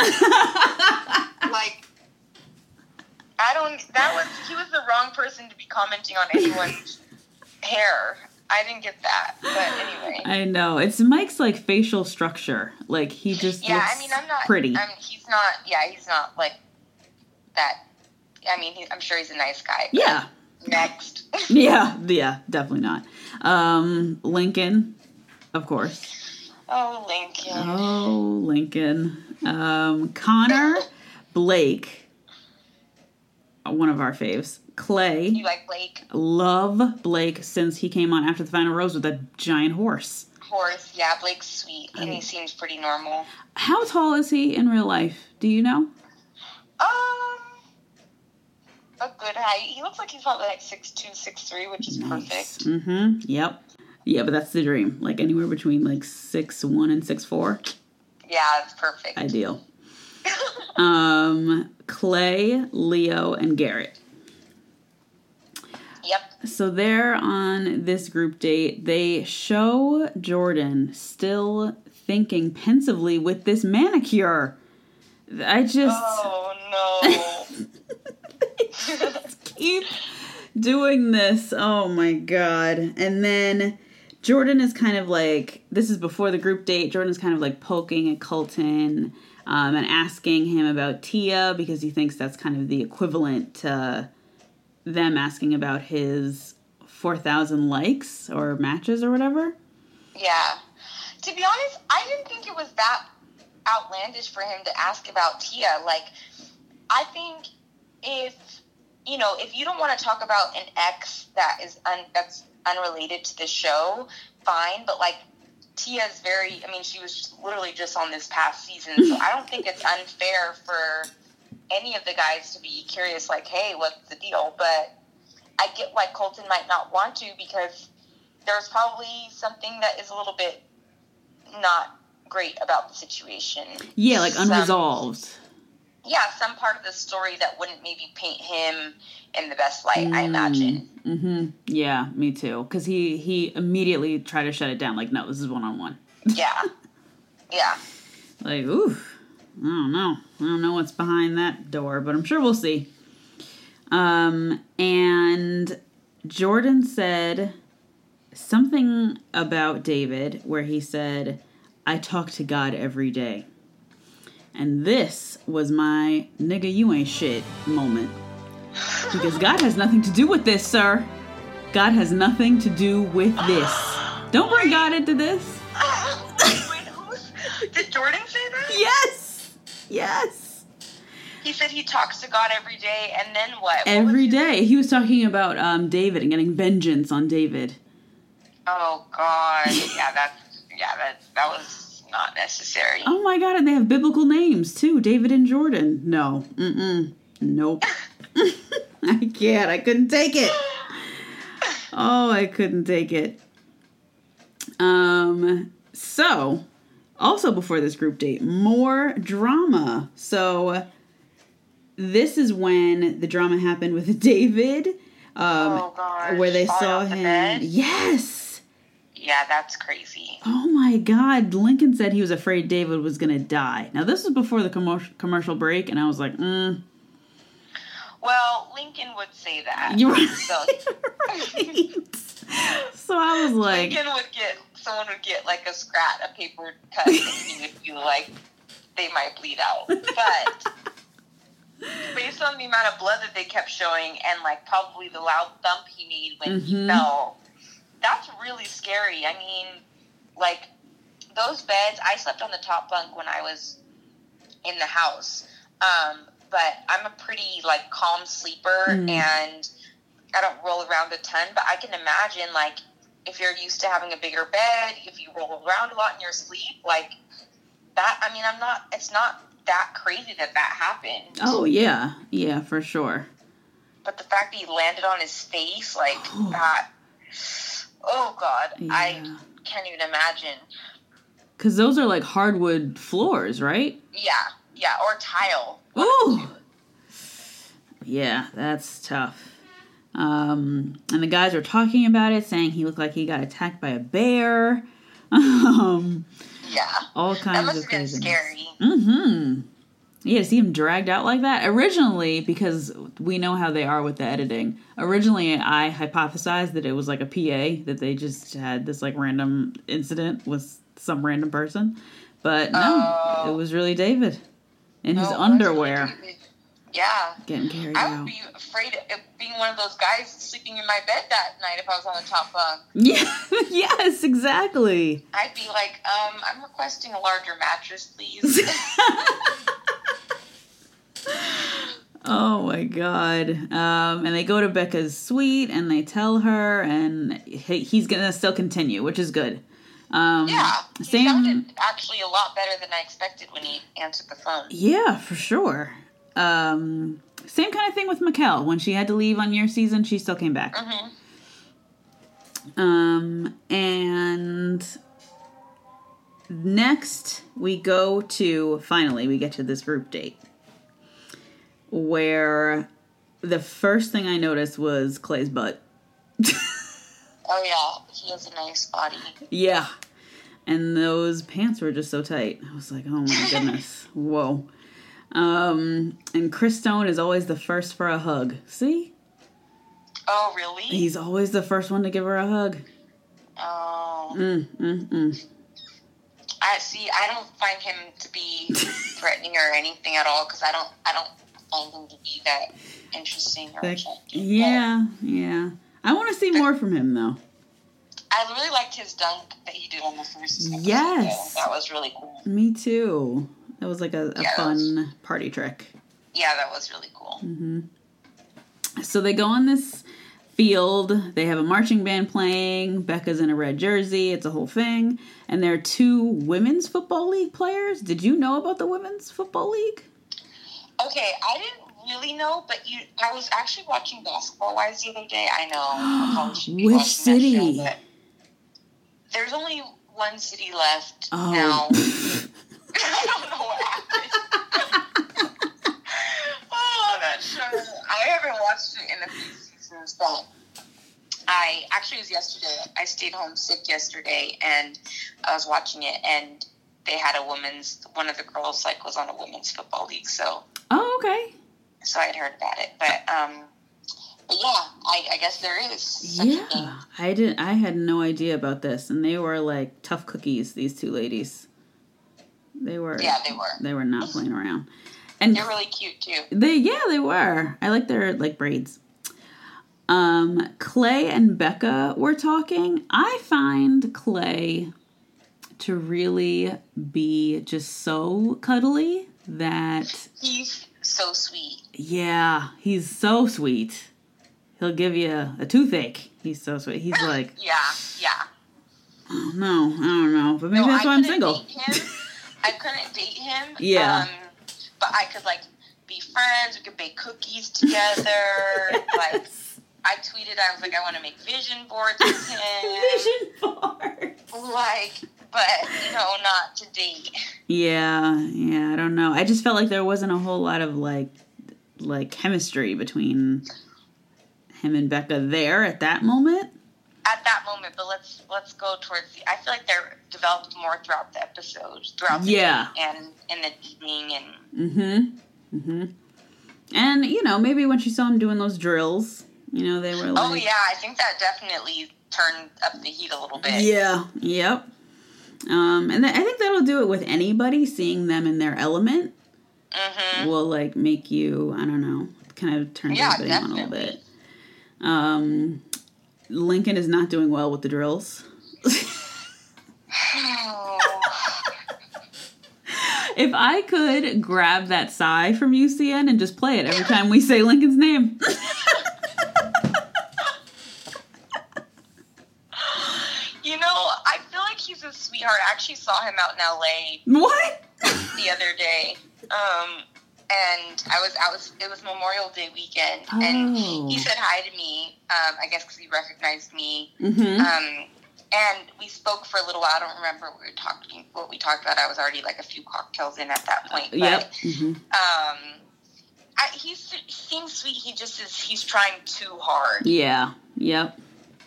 He was the wrong person to be commenting on anyone's hair. I didn't get that, but anyway. I know. It's Mike's, facial structure. He just looks pretty. He's not, that. I mean, I'm sure he's a nice guy. Yeah. Next. Yeah, definitely not. Lincoln, of course. Oh, Lincoln. Connor, Blake, one of our faves. Clay. You like Blake? Love Blake since he came on after the final rose with that giant horse. Yeah, Blake's sweet, and he seems pretty normal. How tall is he in real life? Do you know? A good height. He looks like he's probably 6'2", 6'3", which is perfect. Mm-hmm. Yep. Yeah, but that's the dream. Anywhere between 6'1" and 6'4". Yeah, that's perfect. Ideal. Clay, Leo, and Garrett. Yep. So they're on this group date. They show Jordan still thinking pensively with this manicure. Oh, no. Just keep doing this. Oh, my God. And then Jordan is kind of this is before the group date. Jordan's kind of poking at Colton and asking him about Tia because he thinks that's kind of the equivalent to them asking about his 4,000 likes or matches or whatever. Yeah. To be honest, I didn't think it was that outlandish for him to ask about Tia. I think if you don't want to talk about an ex that's unrelated to the show, fine. But Tia's she was literally just on this past season, so I don't think it's unfair for any of the guys to be curious, hey, what's the deal? But I get why Colton might not want to, because there's probably something that is a little bit not great about the situation. Yeah, unresolved. Some part of the story that wouldn't maybe paint him in the best light, I imagine. Mm-hmm. Yeah, me too. Because he immediately tried to shut it down. No, this is one-on-one. Yeah. Yeah. Ooh. I don't know. I don't know what's behind that door, but I'm sure we'll see. And Jordan said something about David where he said, I talk to God every day. And this was my nigga you ain't shit moment. Because God has nothing to do with this, sir. God has nothing to do with this. Don't bring God into this. Did Jordan say that? Yes. Yes. He said he talks to God every day, and then what? Every day. He was talking about David and getting vengeance on David. Oh, God. That was not necessary. Oh, my God. And they have biblical names, too. David and Jordan. No. Nope. I can't. I couldn't take it. Oh, I couldn't take it. So, also before this group date, more drama. So, this is when the drama happened with David. Where they saw him. Yes. Yeah, that's crazy. Oh my God. Lincoln said he was afraid David was going to die. Now, this was before the commercial break, and I was like, Well, Lincoln would say that. You're right. Right. So I was like... Someone would get like a paper cut, and he would feel like they might bleed out. But based on the amount of blood that they kept showing and like probably the loud thump he made when he fell, that's really scary. I mean, like those beds, I slept on the top bunk when I was in the house. But I'm a pretty like calm sleeper and I don't roll around a ton, but I can imagine like if you're used to having a bigger bed, if you roll around a lot in your sleep, like that, I mean, it's not that crazy that happened. Oh, yeah. Yeah, for sure. But the fact that he landed on his face, like that, oh, God, yeah. I can't even imagine. Because those are like hardwood floors, right? Yeah, or tile. Ooh! Yeah, that's tough. And the guys were talking about it, saying he looked like he got attacked by a bear. Yeah. All kinds of craziness. That must have been scary. Yeah, to see him dragged out like that. Originally, because we know how they are with the editing, originally I hypothesized that it was like a PA, that they just had this like random incident with some random person. But no, it was really David in his underwear. Yeah. Getting carried out. I would be afraid of being one of those guys sleeping in my bed that night if I was on the top bunk. Yeah. Yes, exactly. I'd be like, I'm requesting a larger mattress, please. Oh my God. And they go to Becca's suite and they tell her, and he's gonna still continue, which is good. He sounded actually a lot better than I expected when he answered the phone. Yeah, for sure. Same kind of thing with Mikkel. When she had to leave on your season, she still came back. And next we get to this group date where the first thing I noticed was Clay's butt. Oh yeah, he has a nice body. Yeah. And those pants were just so tight. I was like, oh my goodness. Whoa. And Chris Stone is always the first for a hug. See? Oh, really? He's always the first one to give her a hug. Oh. I don't find him to be threatening or anything at all, because I don't find him to be that interesting or attractive. Yeah. I want to see more from him, though. I really liked his dunk that he did on the first episode. Yes. That was really cool. Me too. That was like a fun party trick. Yeah, that was really cool. So they go on this field. They have a marching band playing. Becca's in a red jersey. It's a whole thing. And there are 2 women's football league players. Did you know about the women's football league? Okay, I didn't really know, but I was actually watching Basketball Wives the other day. I know. I probably should be Which watching city? That show, but there's only one city left now. I don't know what happened. Oh, that show. I haven't watched it in a few seasons, but it was yesterday. I stayed home sick yesterday, and I was watching it, and they had one of the girls was on a women's football league, so. Oh, okay. So I had heard about it, but yeah, I guess there is such a thing. I had no idea about this, and they were like tough cookies, these two ladies. They were not playing around. And they're really cute too. They were. I like their like braids. Clay and Becca were talking. I find Clay to really be just so cuddly that he's so sweet. Yeah, he's so sweet. He'll give you a toothache. He's so sweet. He's like yeah. Oh, no, I don't know, but maybe that's why I'm single. I couldn't date him. Yeah. But I could like be friends. We could bake cookies together. Like. I tweeted, I was like, I want to make vision boards with him. Vision boards. Like, but, not to date. Yeah, I don't know. I just felt like there wasn't a whole lot of, like chemistry between him and Becca there at that moment. At that moment, but let's go towards I feel like they're developed more throughout the episodes, throughout the day and in the evening. And And, maybe when she saw him doing those drills, they were like... Oh, yeah, I think that definitely turned up the heat a little bit. Yeah, yep. And I think that'll do it with anybody. Seeing them in their element will, like, make you, I don't know, kind of turn everybody on a little bit. Lincoln is not doing well with the drills. If I could grab that sigh from UCN and just play it every time we say Lincoln's name. I feel like he's a sweetheart. I actually saw him out in LA. What? The other day. And it was Memorial Day weekend. Oh. And he said hi to me, I guess because he recognized me. And we spoke for a little while. I don't remember what we talked about. I was already like a few cocktails in at that point. But, yep. He seems sweet. He's trying too hard. Yeah. Yep.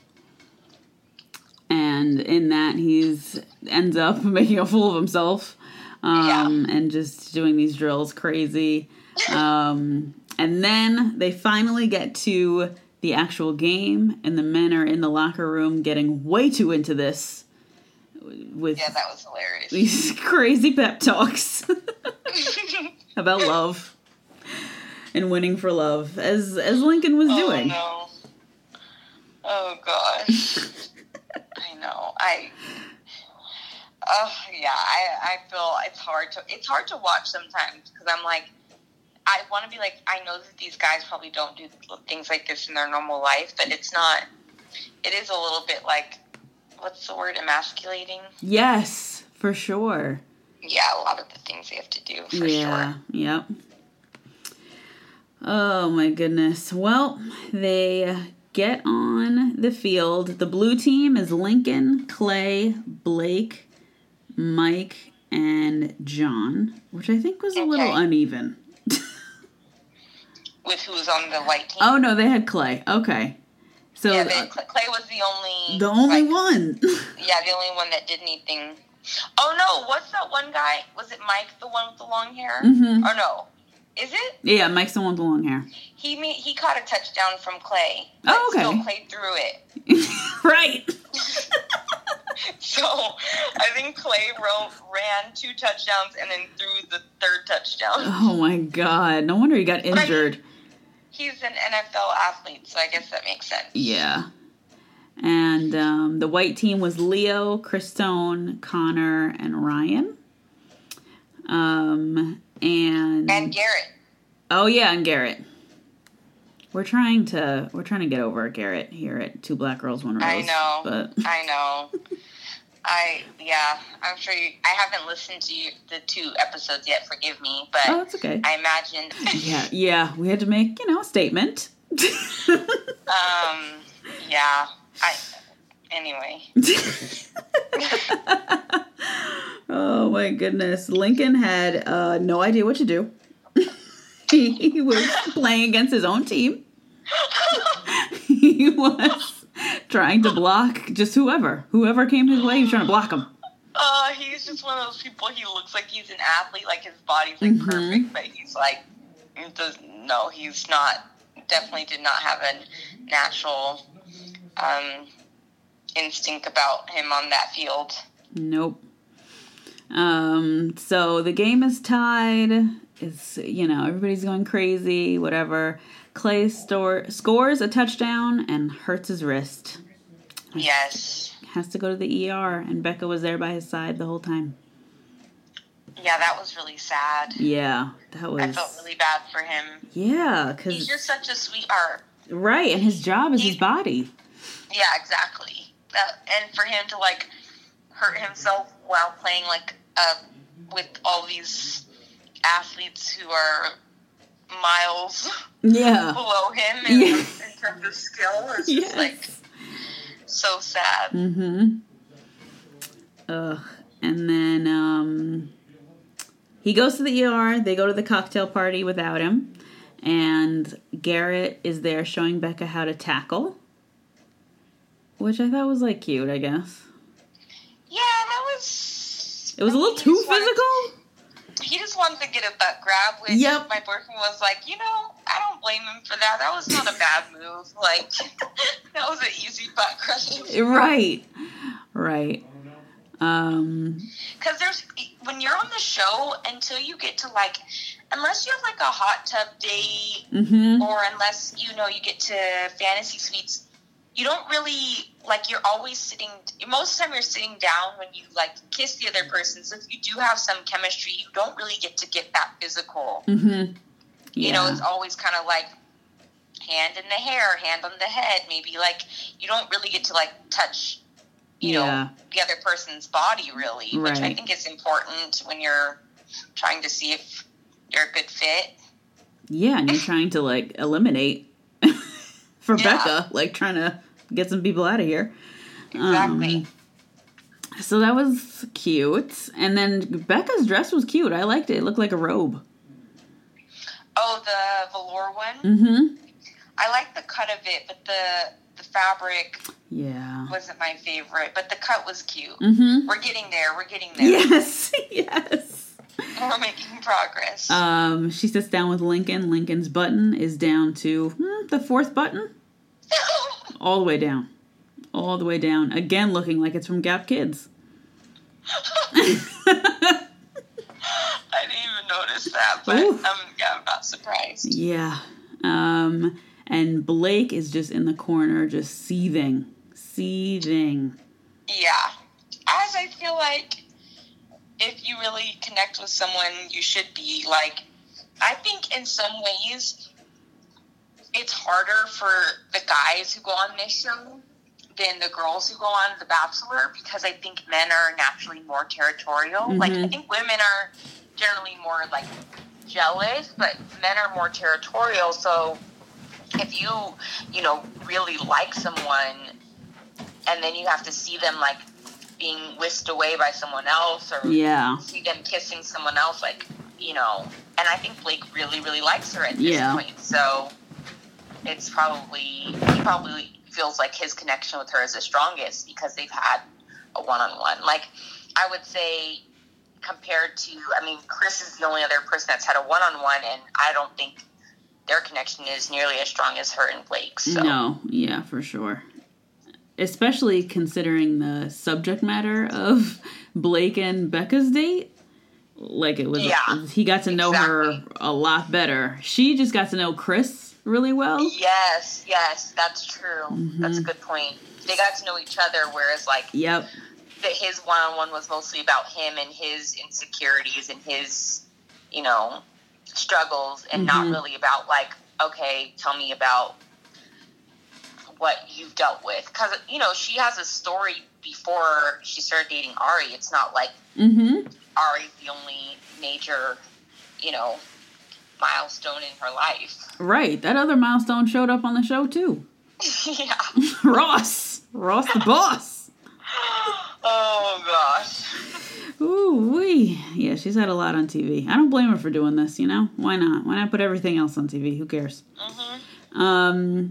And in that, ends up making a fool of himself. And just doing these drills crazy. And then they finally get to the actual game, and the men are in the locker room getting way too into this. That was hilarious. These crazy pep talks about love and winning for love, as Lincoln was doing. Oh, no. Oh, gosh. I know. I feel it's hard to watch sometimes because I'm like, I want to be like, I know that these guys probably don't do things like this in their normal life, but it is a little bit like, what's the word, emasculating? Yes, for sure. Yeah, a lot of the things they have to do, for sure. Yep. Oh my goodness. Well, they get on the field. The blue team is Lincoln, Clay, Blake, Mike, and John, which I think was a little uneven. With who was on the white team? Oh, no, they had Clay. Okay. So yeah, Clay was the only... The only one. Yeah, the only one that did anything. Oh, no, what's that one guy? Was it Mike, the one with the long hair? Mm-hmm. Or no? Is it? Yeah, Mike's the one with the long hair. He caught a touchdown from Clay. Oh, okay. Still Clay threw it. Right. So, I think Clay ran 2 touchdowns and then threw the 3rd touchdown. Oh, my God. No wonder he got injured. He's an NFL athlete, so I guess that makes sense. Yeah. And the white team was Leo, Christone, Connor, and Ryan. And Garrett. Oh, yeah, and Garrett. We're trying to get over Garrett here at Two Black Girls, One Rose. I know. But I know. I'm sure I haven't listened to the 2 episodes yet, forgive me, but that's okay. I imagine. Yeah, we had to make, a statement. Anyway. Oh my goodness. Lincoln had no idea what to do. He was playing against his own team. He was trying to block just whoever came his way. He was trying to block him. He's just one of those people. He looks like he's an athlete, like his body's like perfect, but he's like, he's not definitely did not have a natural instinct about him on that field. Nope. So the game is tied. It's, everybody's going crazy, whatever. Clay scores a touchdown and hurts his wrist. Yes. Has to go to the ER, and Becca was there by his side the whole time. Yeah, that was really sad. Yeah, that was... I felt really bad for him. Yeah, because... He's just such a sweetheart. Right, and his job is his body. Yeah, exactly. And for him to, hurt himself while playing, with all these athletes who are miles below him in terms of skill is just, so sad. Mm-hmm. Ugh. And then, he goes to the ER. They go to the cocktail party without him. And Garrett is there showing Becca how to tackle. Which I thought was, cute, I guess. Yeah, that was... It was a little too physical? He just wanted to get a butt grab, which my boyfriend was like, I don't blame him for that. That was not a bad move. That was an easy butt crushing. Right. Because when you're on the show, until you get to, unless you have, a hot tub date, or unless, you get to fantasy suites, you don't really, you're always sitting, most of the time you're sitting down when you, kiss the other person. So if you do have some chemistry, you don't really get to get that physical. Mm-hmm. Yeah. It's always kind of hand in the hair, hand on the head. Maybe, you don't really get to, touch, the other person's body, really. Right. Which I think is important when you're trying to see if you're a good fit. Yeah, and you're trying to, eliminate for Becca, trying to get some people out of here. Exactly. So that was cute. And then Becca's dress was cute. I liked it. It looked like a robe. Oh, the velour one? Mm-hmm. I liked the cut of it, but the fabric wasn't my favorite. But the cut was cute. Mm-hmm. We're getting there. Yes. We're making progress. She sits down with Lincoln. Lincoln's button is down to the fourth button. All the way down. Again, looking like it's from Gap Kids. I didn't even notice that, but I'm not surprised. Yeah. And Blake is just in the corner, just seething. Yeah. As I feel like if you really connect with someone, you should be I think in some ways it's harder for the guys who go on this show than the girls who go on The Bachelor, because I think men are naturally more territorial. Mm-hmm. I think women are generally more jealous, but men are more territorial. So if you really like someone and then you have to see them being whisked away by someone else, or see them kissing someone else, and I think Blake really, really likes her at this point. So he probably feels like his connection with her is the strongest because they've had a one-on-one. I would say compared to, Chris is the only other person that's had a one-on-one, and I don't think their connection is nearly as strong as her and Blake's. So. No, yeah, for sure. Especially considering the subject matter of Blake and Becca's date. It was, he got to know her a lot better. She just got to know Chris really well. Yes, that's true. Mm-hmm. That's a good point. They got to know each other, whereas his one-on-one was mostly about him and his insecurities and his, struggles, and not really about okay, tell me about what you've dealt with. Because, she has a story before she started dating Ari. It's not Ari's the only major, milestone in her life. Right. That other milestone showed up on the show, too. Yeah. Ross the boss. Oh, gosh. Ooh-wee. Yeah, she's had a lot on TV. I don't blame her for doing this, Why not? Why not put everything else on TV? Who cares? Mm-hmm.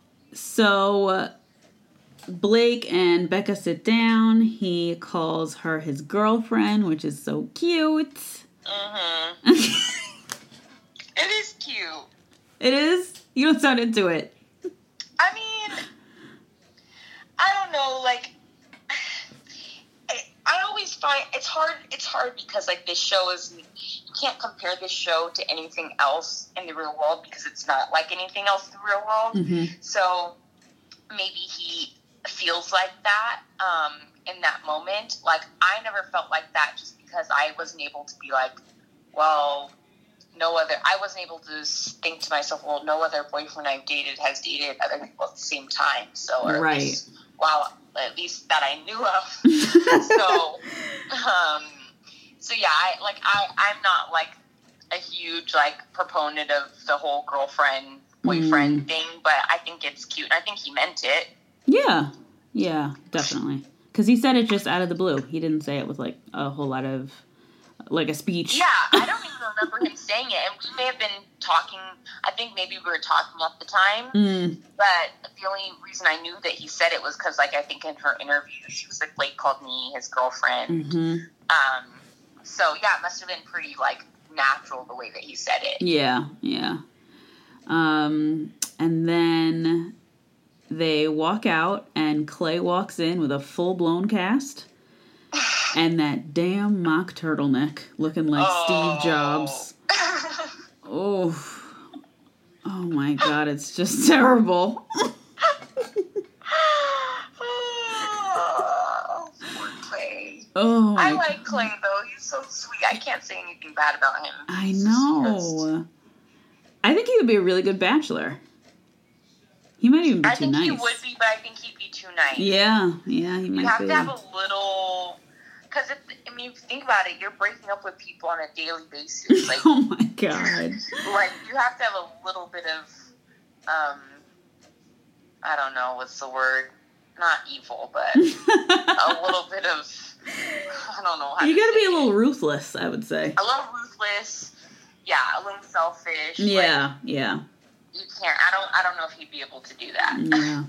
So Blake and Becca sit down. He calls her his girlfriend, which is so cute. Mm-hmm. It is cute. It is? You don't sound into it. I mean, I don't know, like, I always find it's hard because, like, this show is, you can't compare this show to anything else in the real world because it's not like anything else in the real world. Mm-hmm. So maybe he feels like that in that moment. Like, I never felt like that just because I wasn't able to be like, well, I wasn't able to think to myself, well, no other boyfriend I've dated has dated other people at the same time. So, or right. At least that I knew of. So yeah, I'm not like a huge like proponent of the whole girlfriend boyfriend thing, but I think it's cute. I think he meant it. Yeah, definitely. Because he said it just out of the blue. He didn't say it with like a whole lot of like a speech. Yeah, I don't even remember him saying it, and we may have been talking. I think maybe we were talking at the time, but the only reason I knew that he said it was because, like, I think in her interview, she was like, Blake called me his girlfriend. Mm-hmm. So yeah, it must have been pretty like natural the way that he said it. Yeah. And then they walk out, and Clay walks in with a full-blown cast. And that damn mock turtleneck looking like Steve Jobs. Oh my God, it's just terrible. Poor Clay. Oh, I like Clay though. He's so sweet. I can't say anything bad about him. I know. I think he would be a really good bachelor. He might even be too nice. I think he would be, but I think he'd be too nice. Yeah, he might be. You have to have a little... Because, if you think about it, you're breaking up with people on a daily basis. Like, oh, my God. Like, you have to have a little bit of, I don't know, what's the word? Not evil, but a little bit of, I don't know how you got to be a little ruthless, I would say. A little ruthless. Yeah, a little selfish. Yeah, like, yeah. You can't, I don't know if he'd be able to do that. Yeah.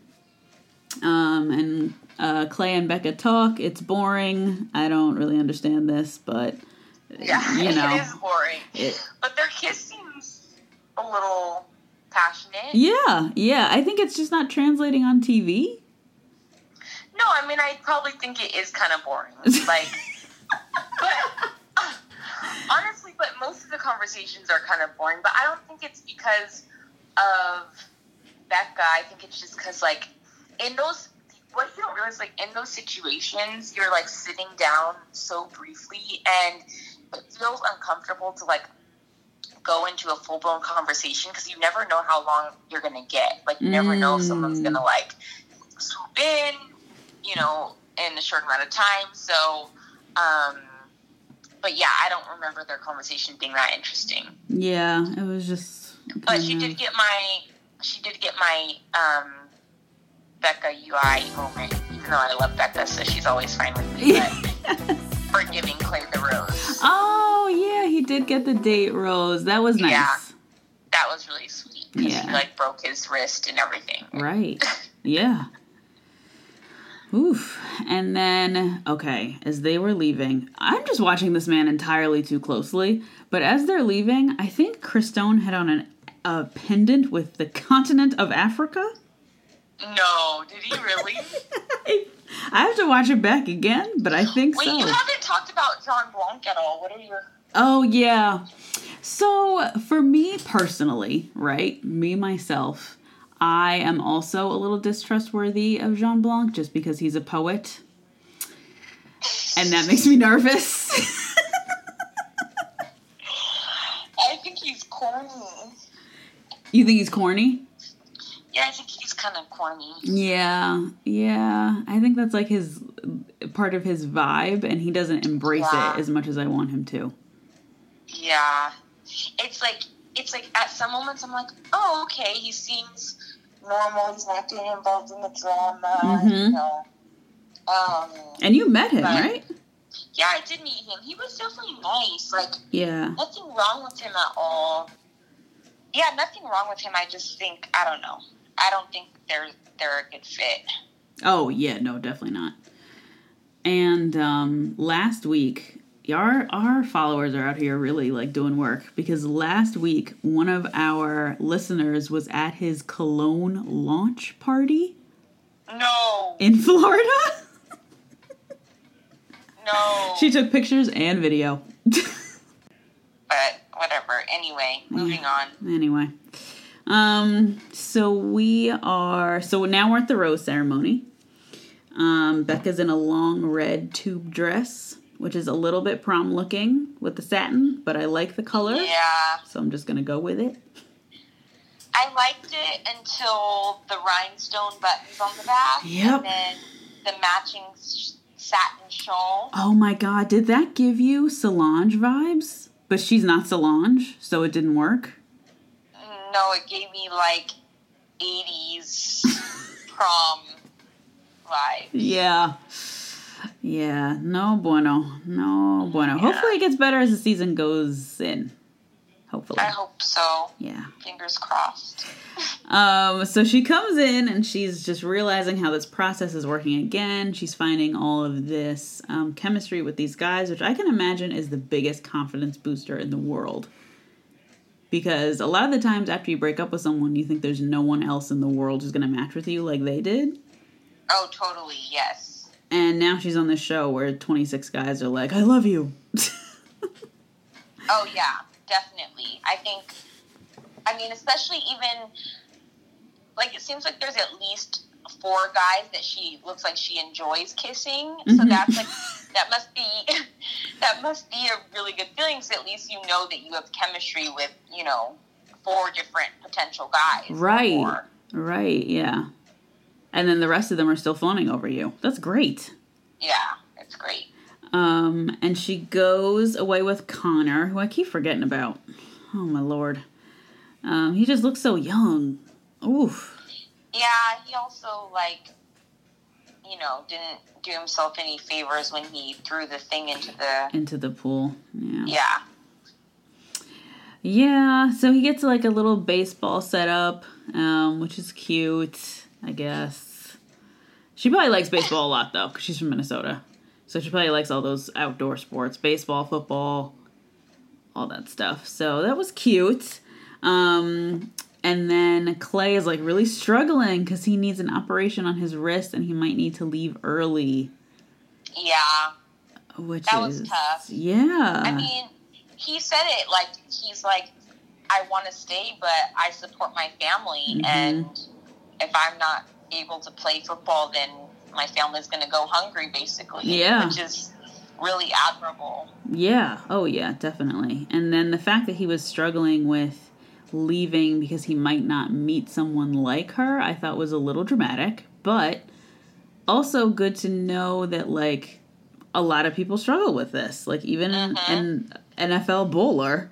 And Clay and Becca talk. It's boring. I don't really understand this, but yeah, you know, it is boring. But their kiss seems a little passionate. Yeah. I think it's just not translating on TV. No, I mean, I probably think it is kind of boring. Like, but honestly, but most of the conversations are kind of boring. But I don't think it's because of Becca. I think it's just because, like, in those, what you don't realize, like, in those situations, you're, like, sitting down so briefly, and it feels uncomfortable to, like, go into a full-blown conversation, because you never know how long you're going to get. Like, you never know if someone's going to, like, swoop in, you know, in a short amount of time. So, but yeah, I don't remember their conversation being that interesting. Yeah, it was just... But she did get my, Becca UI moment, even though I love Becca, so she's always fine with me, but for giving Clay the rose. Oh, yeah, he did get the date rose. That was nice. Yeah, that was really sweet, because he, like, broke his wrist and everything. Right, yeah. Oof. And then, okay, as they were leaving, I'm just watching this man entirely too closely, but as they're leaving, I think Chris Stone had on a pendant with the continent of Africa. No, did he really? I have to watch it back again, but I think so. Wait, you haven't talked about Jean Blanc at all. What are your... Oh, yeah. So, for me personally, right, myself, I am also a little distrustworthy of Jean Blanc just because he's a poet. And that makes me nervous. I think he's corny. You think he's corny? Yeah, I think he's kind of corny. Yeah. I think that's like his part of his vibe, and he doesn't embrace it as much as I want him to. Yeah. It's like at some moments I'm like, oh, okay, he seems normal. He's not getting involved in the drama. Mm-hmm. You know. And you met him, right? Yeah, I did meet him. He was definitely nice. Like, yeah, nothing wrong with him at all. Yeah, nothing wrong with him. I just think, I don't know. I don't think they're a good fit. Oh, yeah, no, definitely not. And last week, Our followers are out here really like doing work, because last week one of our listeners was at his cologne launch party. No. In Florida? No. She took pictures and video. But whatever. Anyway, moving on. Anyway. So now we're at the rose ceremony. Becca's in a long red tube dress, which is a little bit prom looking with the satin, but I like the color. Yeah. So I'm just going to go with it. I liked it until the rhinestone buttons on the back. Yep. And then the matching satin shawl. Oh my God. Did that give you Solange vibes? But she's not Solange, so it didn't work? No, it gave me like 80s prom vibes. Yeah. Yeah. No bueno. No bueno. Yeah. Hopefully it gets better as the season goes in. Hopefully. I hope so. Yeah. Fingers crossed. So she comes in and she's just realizing how this process is working again. She's finding all of this chemistry with these guys, which I can imagine is the biggest confidence booster in the world. Because a lot of the times after you break up with someone, you think there's no one else in the world who's going to match with you like they did. Oh, totally. Yes. And now she's on this show where 26 guys are like, I love you. Oh, yeah. Definitely. I mean, especially even, like, it seems like there's at least 4 guys that she looks like she enjoys kissing. Mm-hmm. So that's like, that must be a really good feeling. So at least you know that you have chemistry with, 4 different potential guys. Right. Right. Yeah. And then the rest of them are still fawning over you. That's great. Yeah, it's great. And she goes away with Connor, who I keep forgetting about. Oh, my Lord. He just looks so young. Oof. Yeah, he also, didn't do himself any favors when he threw the thing into the pool. Yeah. Yeah. Yeah, so he gets, a little baseball setup, which is cute, I guess. She probably likes baseball a lot, though, because she's from Minnesota. So she probably likes all those outdoor sports, baseball, football, all that stuff. So that was cute. And then Clay is really struggling because he needs an operation on his wrist and he might need to leave early. Yeah. That was tough. Yeah. I mean, he said it he's like, I want to stay, but I support my family. Mm-hmm. And if I'm not able to play football, then my family's going to go hungry, basically. Yeah. Which is really admirable. Yeah. Oh, yeah, definitely. And then the fact that he was struggling with leaving because he might not meet someone like her, I thought was a little dramatic. But also good to know that, a lot of people struggle with this. Even an NFL bowler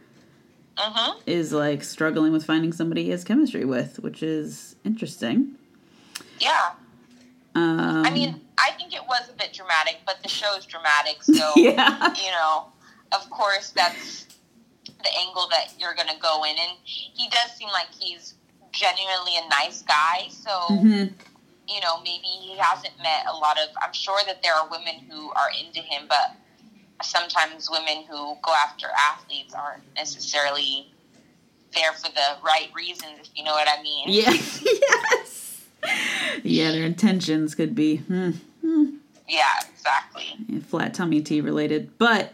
is, struggling with finding somebody he has chemistry with, which is interesting. Yeah. I mean, I think it was a bit dramatic, but the show's dramatic, so, yeah. Of course, that's the angle that you're going to go in. And he does seem like he's genuinely a nice guy, so, maybe he hasn't met a lot of, I'm sure that there are women who are into him, but sometimes women who go after athletes aren't necessarily there for the right reasons, if you know what I mean. Yeah. Yes. Yeah, their intentions could be Yeah, exactly. Flat tummy tea related. But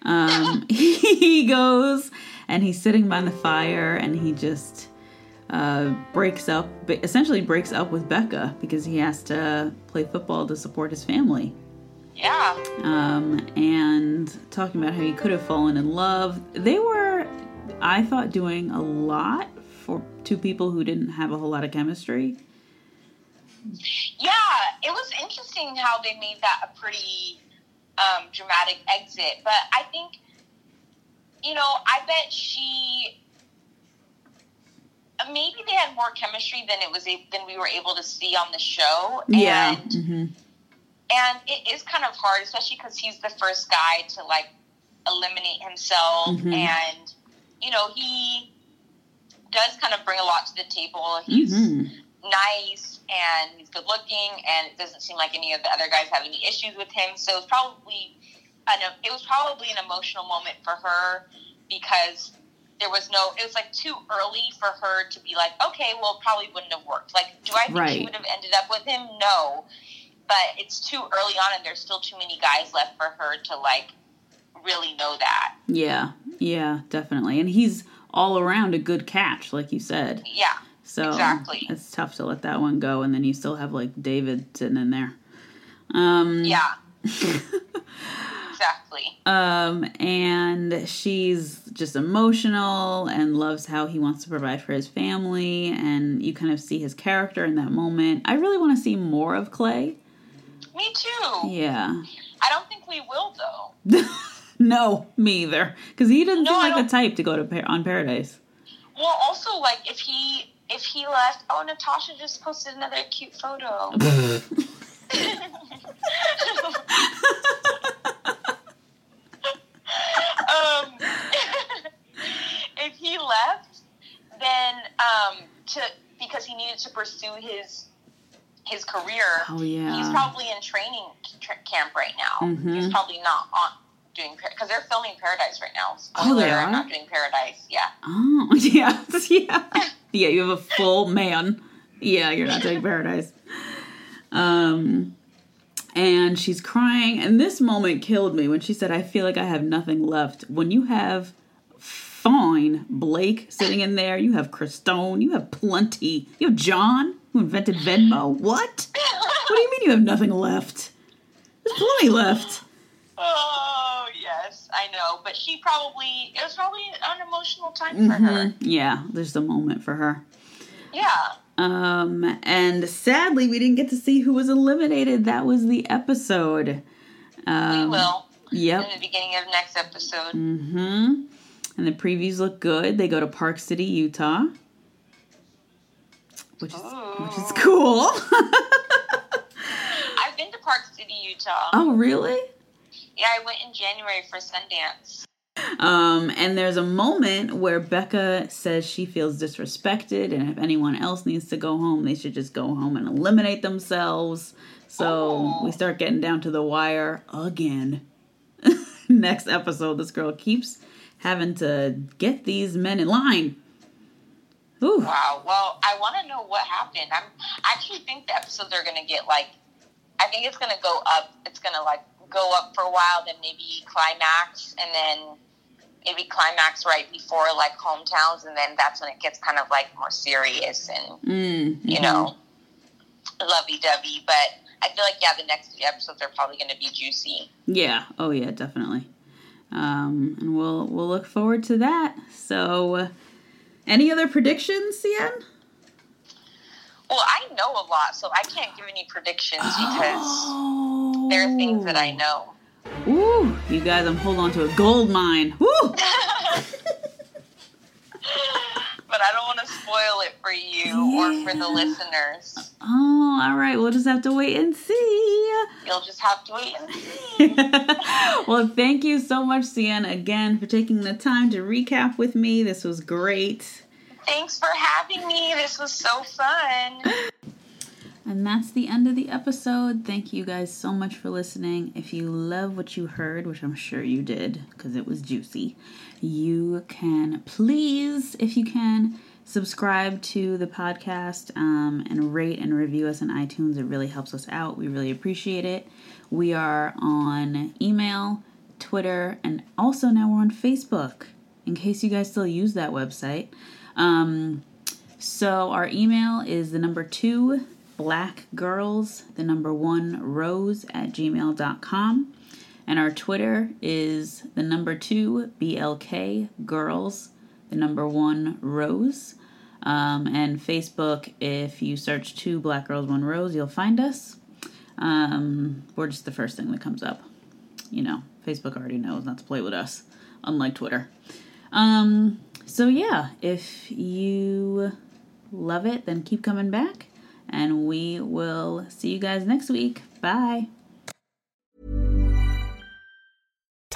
he goes and he's sitting by the fire and he just essentially breaks up with Becca because he has to play football to support his family. Yeah. And talking about how he could have fallen in love. They were, I thought, doing a lot for 2 people who didn't have a whole lot of chemistry. Yeah, it was interesting how they made that a pretty dramatic exit. But I think, I bet maybe they had more chemistry than we were able to see on the show. Yeah. And it is kind of hard, especially because he's the first guy to, eliminate himself. And, he does kind of bring a lot to the table. He's nice and he's good looking, and it doesn't seem like any of the other guys have any issues with him. So it's probably probably an emotional moment for her because it was like too early for her to be like, okay, well, it probably wouldn't have worked. Like, do I think she would have ended up with him? No. But it's too early on and there's still too many guys left for her to, like, really know that. Yeah, definitely. And he's all around a good catch, like you said. Yeah, so exactly. It's tough to let that one go, and then you still have, like, David sitting in there. Yeah. Exactly. And she's just emotional and loves how he wants to provide for his family, and you kind of see his character in that moment. I really want to see more of Clay. Me too. Yeah. I don't think we will, though. No, me either. Because he doesn't seem like the type to go to on Paradise. Well, also, like, if he left, Natasha just posted another cute photo. If he left, then because he needed to pursue his career. Oh yeah. He's probably in training camp right now. Mm-hmm. He's probably not doing because they're filming Paradise right now. They are not doing Paradise. Yeah. Oh yeah, yeah. Yeah, you have a full man. Yeah, you're not doing Paradise. And she's crying, and this moment killed me when she said, I feel like I have nothing left. When you have fine Blake sitting in there, you have Christone, you have plenty. You have John, who invented Venmo. What? What do you mean you have nothing left? There's plenty left. Oh, yes, I know. But it was probably an emotional time for her. Yeah, there's a moment for her. Yeah. And sadly, we didn't get to see who was eliminated. That was the episode. We will. Yep. In the beginning of next episode. Mm-hmm. And the previews look good. They go to Park City, Utah. Which is cool. I've been to Park City, Utah. Oh, really? Yeah, I went in January for Sundance. And there's a moment where Becca says she feels disrespected, and if anyone else needs to go home, they should just go home and eliminate themselves. So we start getting down to the wire again. Next episode, this girl keeps having to get these men in line. Ooh. Wow. Well, I want to know what happened. I actually think the episodes are going to get, like, I think it's going to go up. It's going to, like, go up for a while, then maybe climax, and then maybe climax right before, like, hometowns, and then that's when it gets kind of, like, more serious and, you know, lovey-dovey. But I feel like, yeah, the next few episodes are probably going to be juicy. Yeah. Oh, yeah, definitely. And we'll look forward to that. So, any other predictions, Cian? Well, I know a lot, so I can't give any predictions because there are things that I know. Ooh, you guys, I'm holding on to a gold mine. Woo! But I don't want to spoil it for you or for the listeners. Oh, all right. We'll just have to wait and see. You'll just have to wait and see. Well, thank you so much, Cian, again, for taking the time to recap with me. This was great. Thanks for having me. This was so fun. And that's the end of the episode. Thank you guys so much for listening. If you love what you heard, which I'm sure you did because it was juicy, you can please, if you can, subscribe to the podcast and rate and review us on iTunes. It really helps us out. We really appreciate it. We are on email, Twitter, and also now we're on Facebook, in case you guys still use that website. So our email is the number 2 blackgirls, the number 1 rose@gmail.com. And our Twitter is the number 2 BLK girls, the number 1 rose. And Facebook, if you search 2 Black Girls 1 Rose, you'll find us. We're just the first thing that comes up. You know, Facebook already knows not to play with us, unlike Twitter. So yeah, if you love it, then keep coming back, and we will see you guys next week. Bye.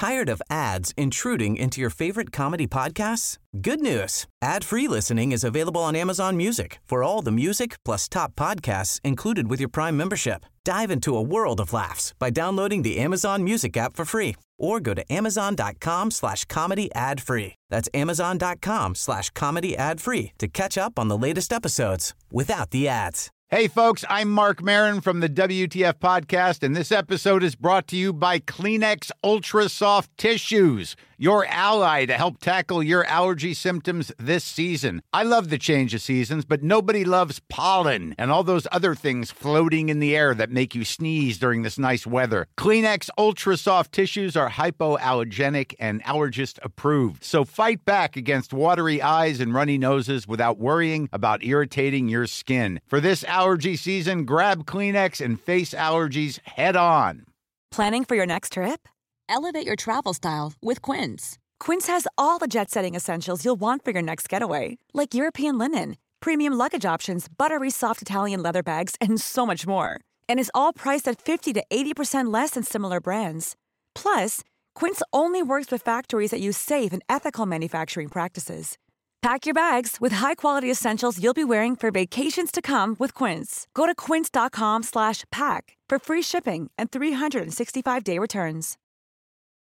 Tired of ads intruding into your favorite comedy podcasts? Good news. Ad-free listening is available on Amazon Music for all the music plus top podcasts included with your Prime membership. Dive into a world of laughs by downloading the Amazon Music app for free or go to amazon.com/comedy ad-free. That's amazon.com/comedy ad-free to catch up on the latest episodes without the ads. Hey, folks, I'm Mark Maron from the WTF Podcast, and this episode is brought to you by Kleenex Ultra Soft Tissues, your ally to help tackle your allergy symptoms this season. I love the change of seasons, but nobody loves pollen and all those other things floating in the air that make you sneeze during this nice weather. Kleenex Ultra Soft Tissues are hypoallergenic and allergist approved, so fight back against watery eyes and runny noses without worrying about irritating your skin. For this allergy season, grab Kleenex and face allergies head on. Planning for your next trip? Elevate your travel style with Quince. Quince has all the jet-setting essentials you'll want for your next getaway, like European linen, premium luggage options, buttery soft Italian leather bags, and so much more. And is all priced at 50 to 80% less than similar brands. Plus, Quince only works with factories that use safe and ethical manufacturing practices. Pack your bags with high-quality essentials you'll be wearing for vacations to come with Quince. Go to quince.com/pack for free shipping and 365-day returns.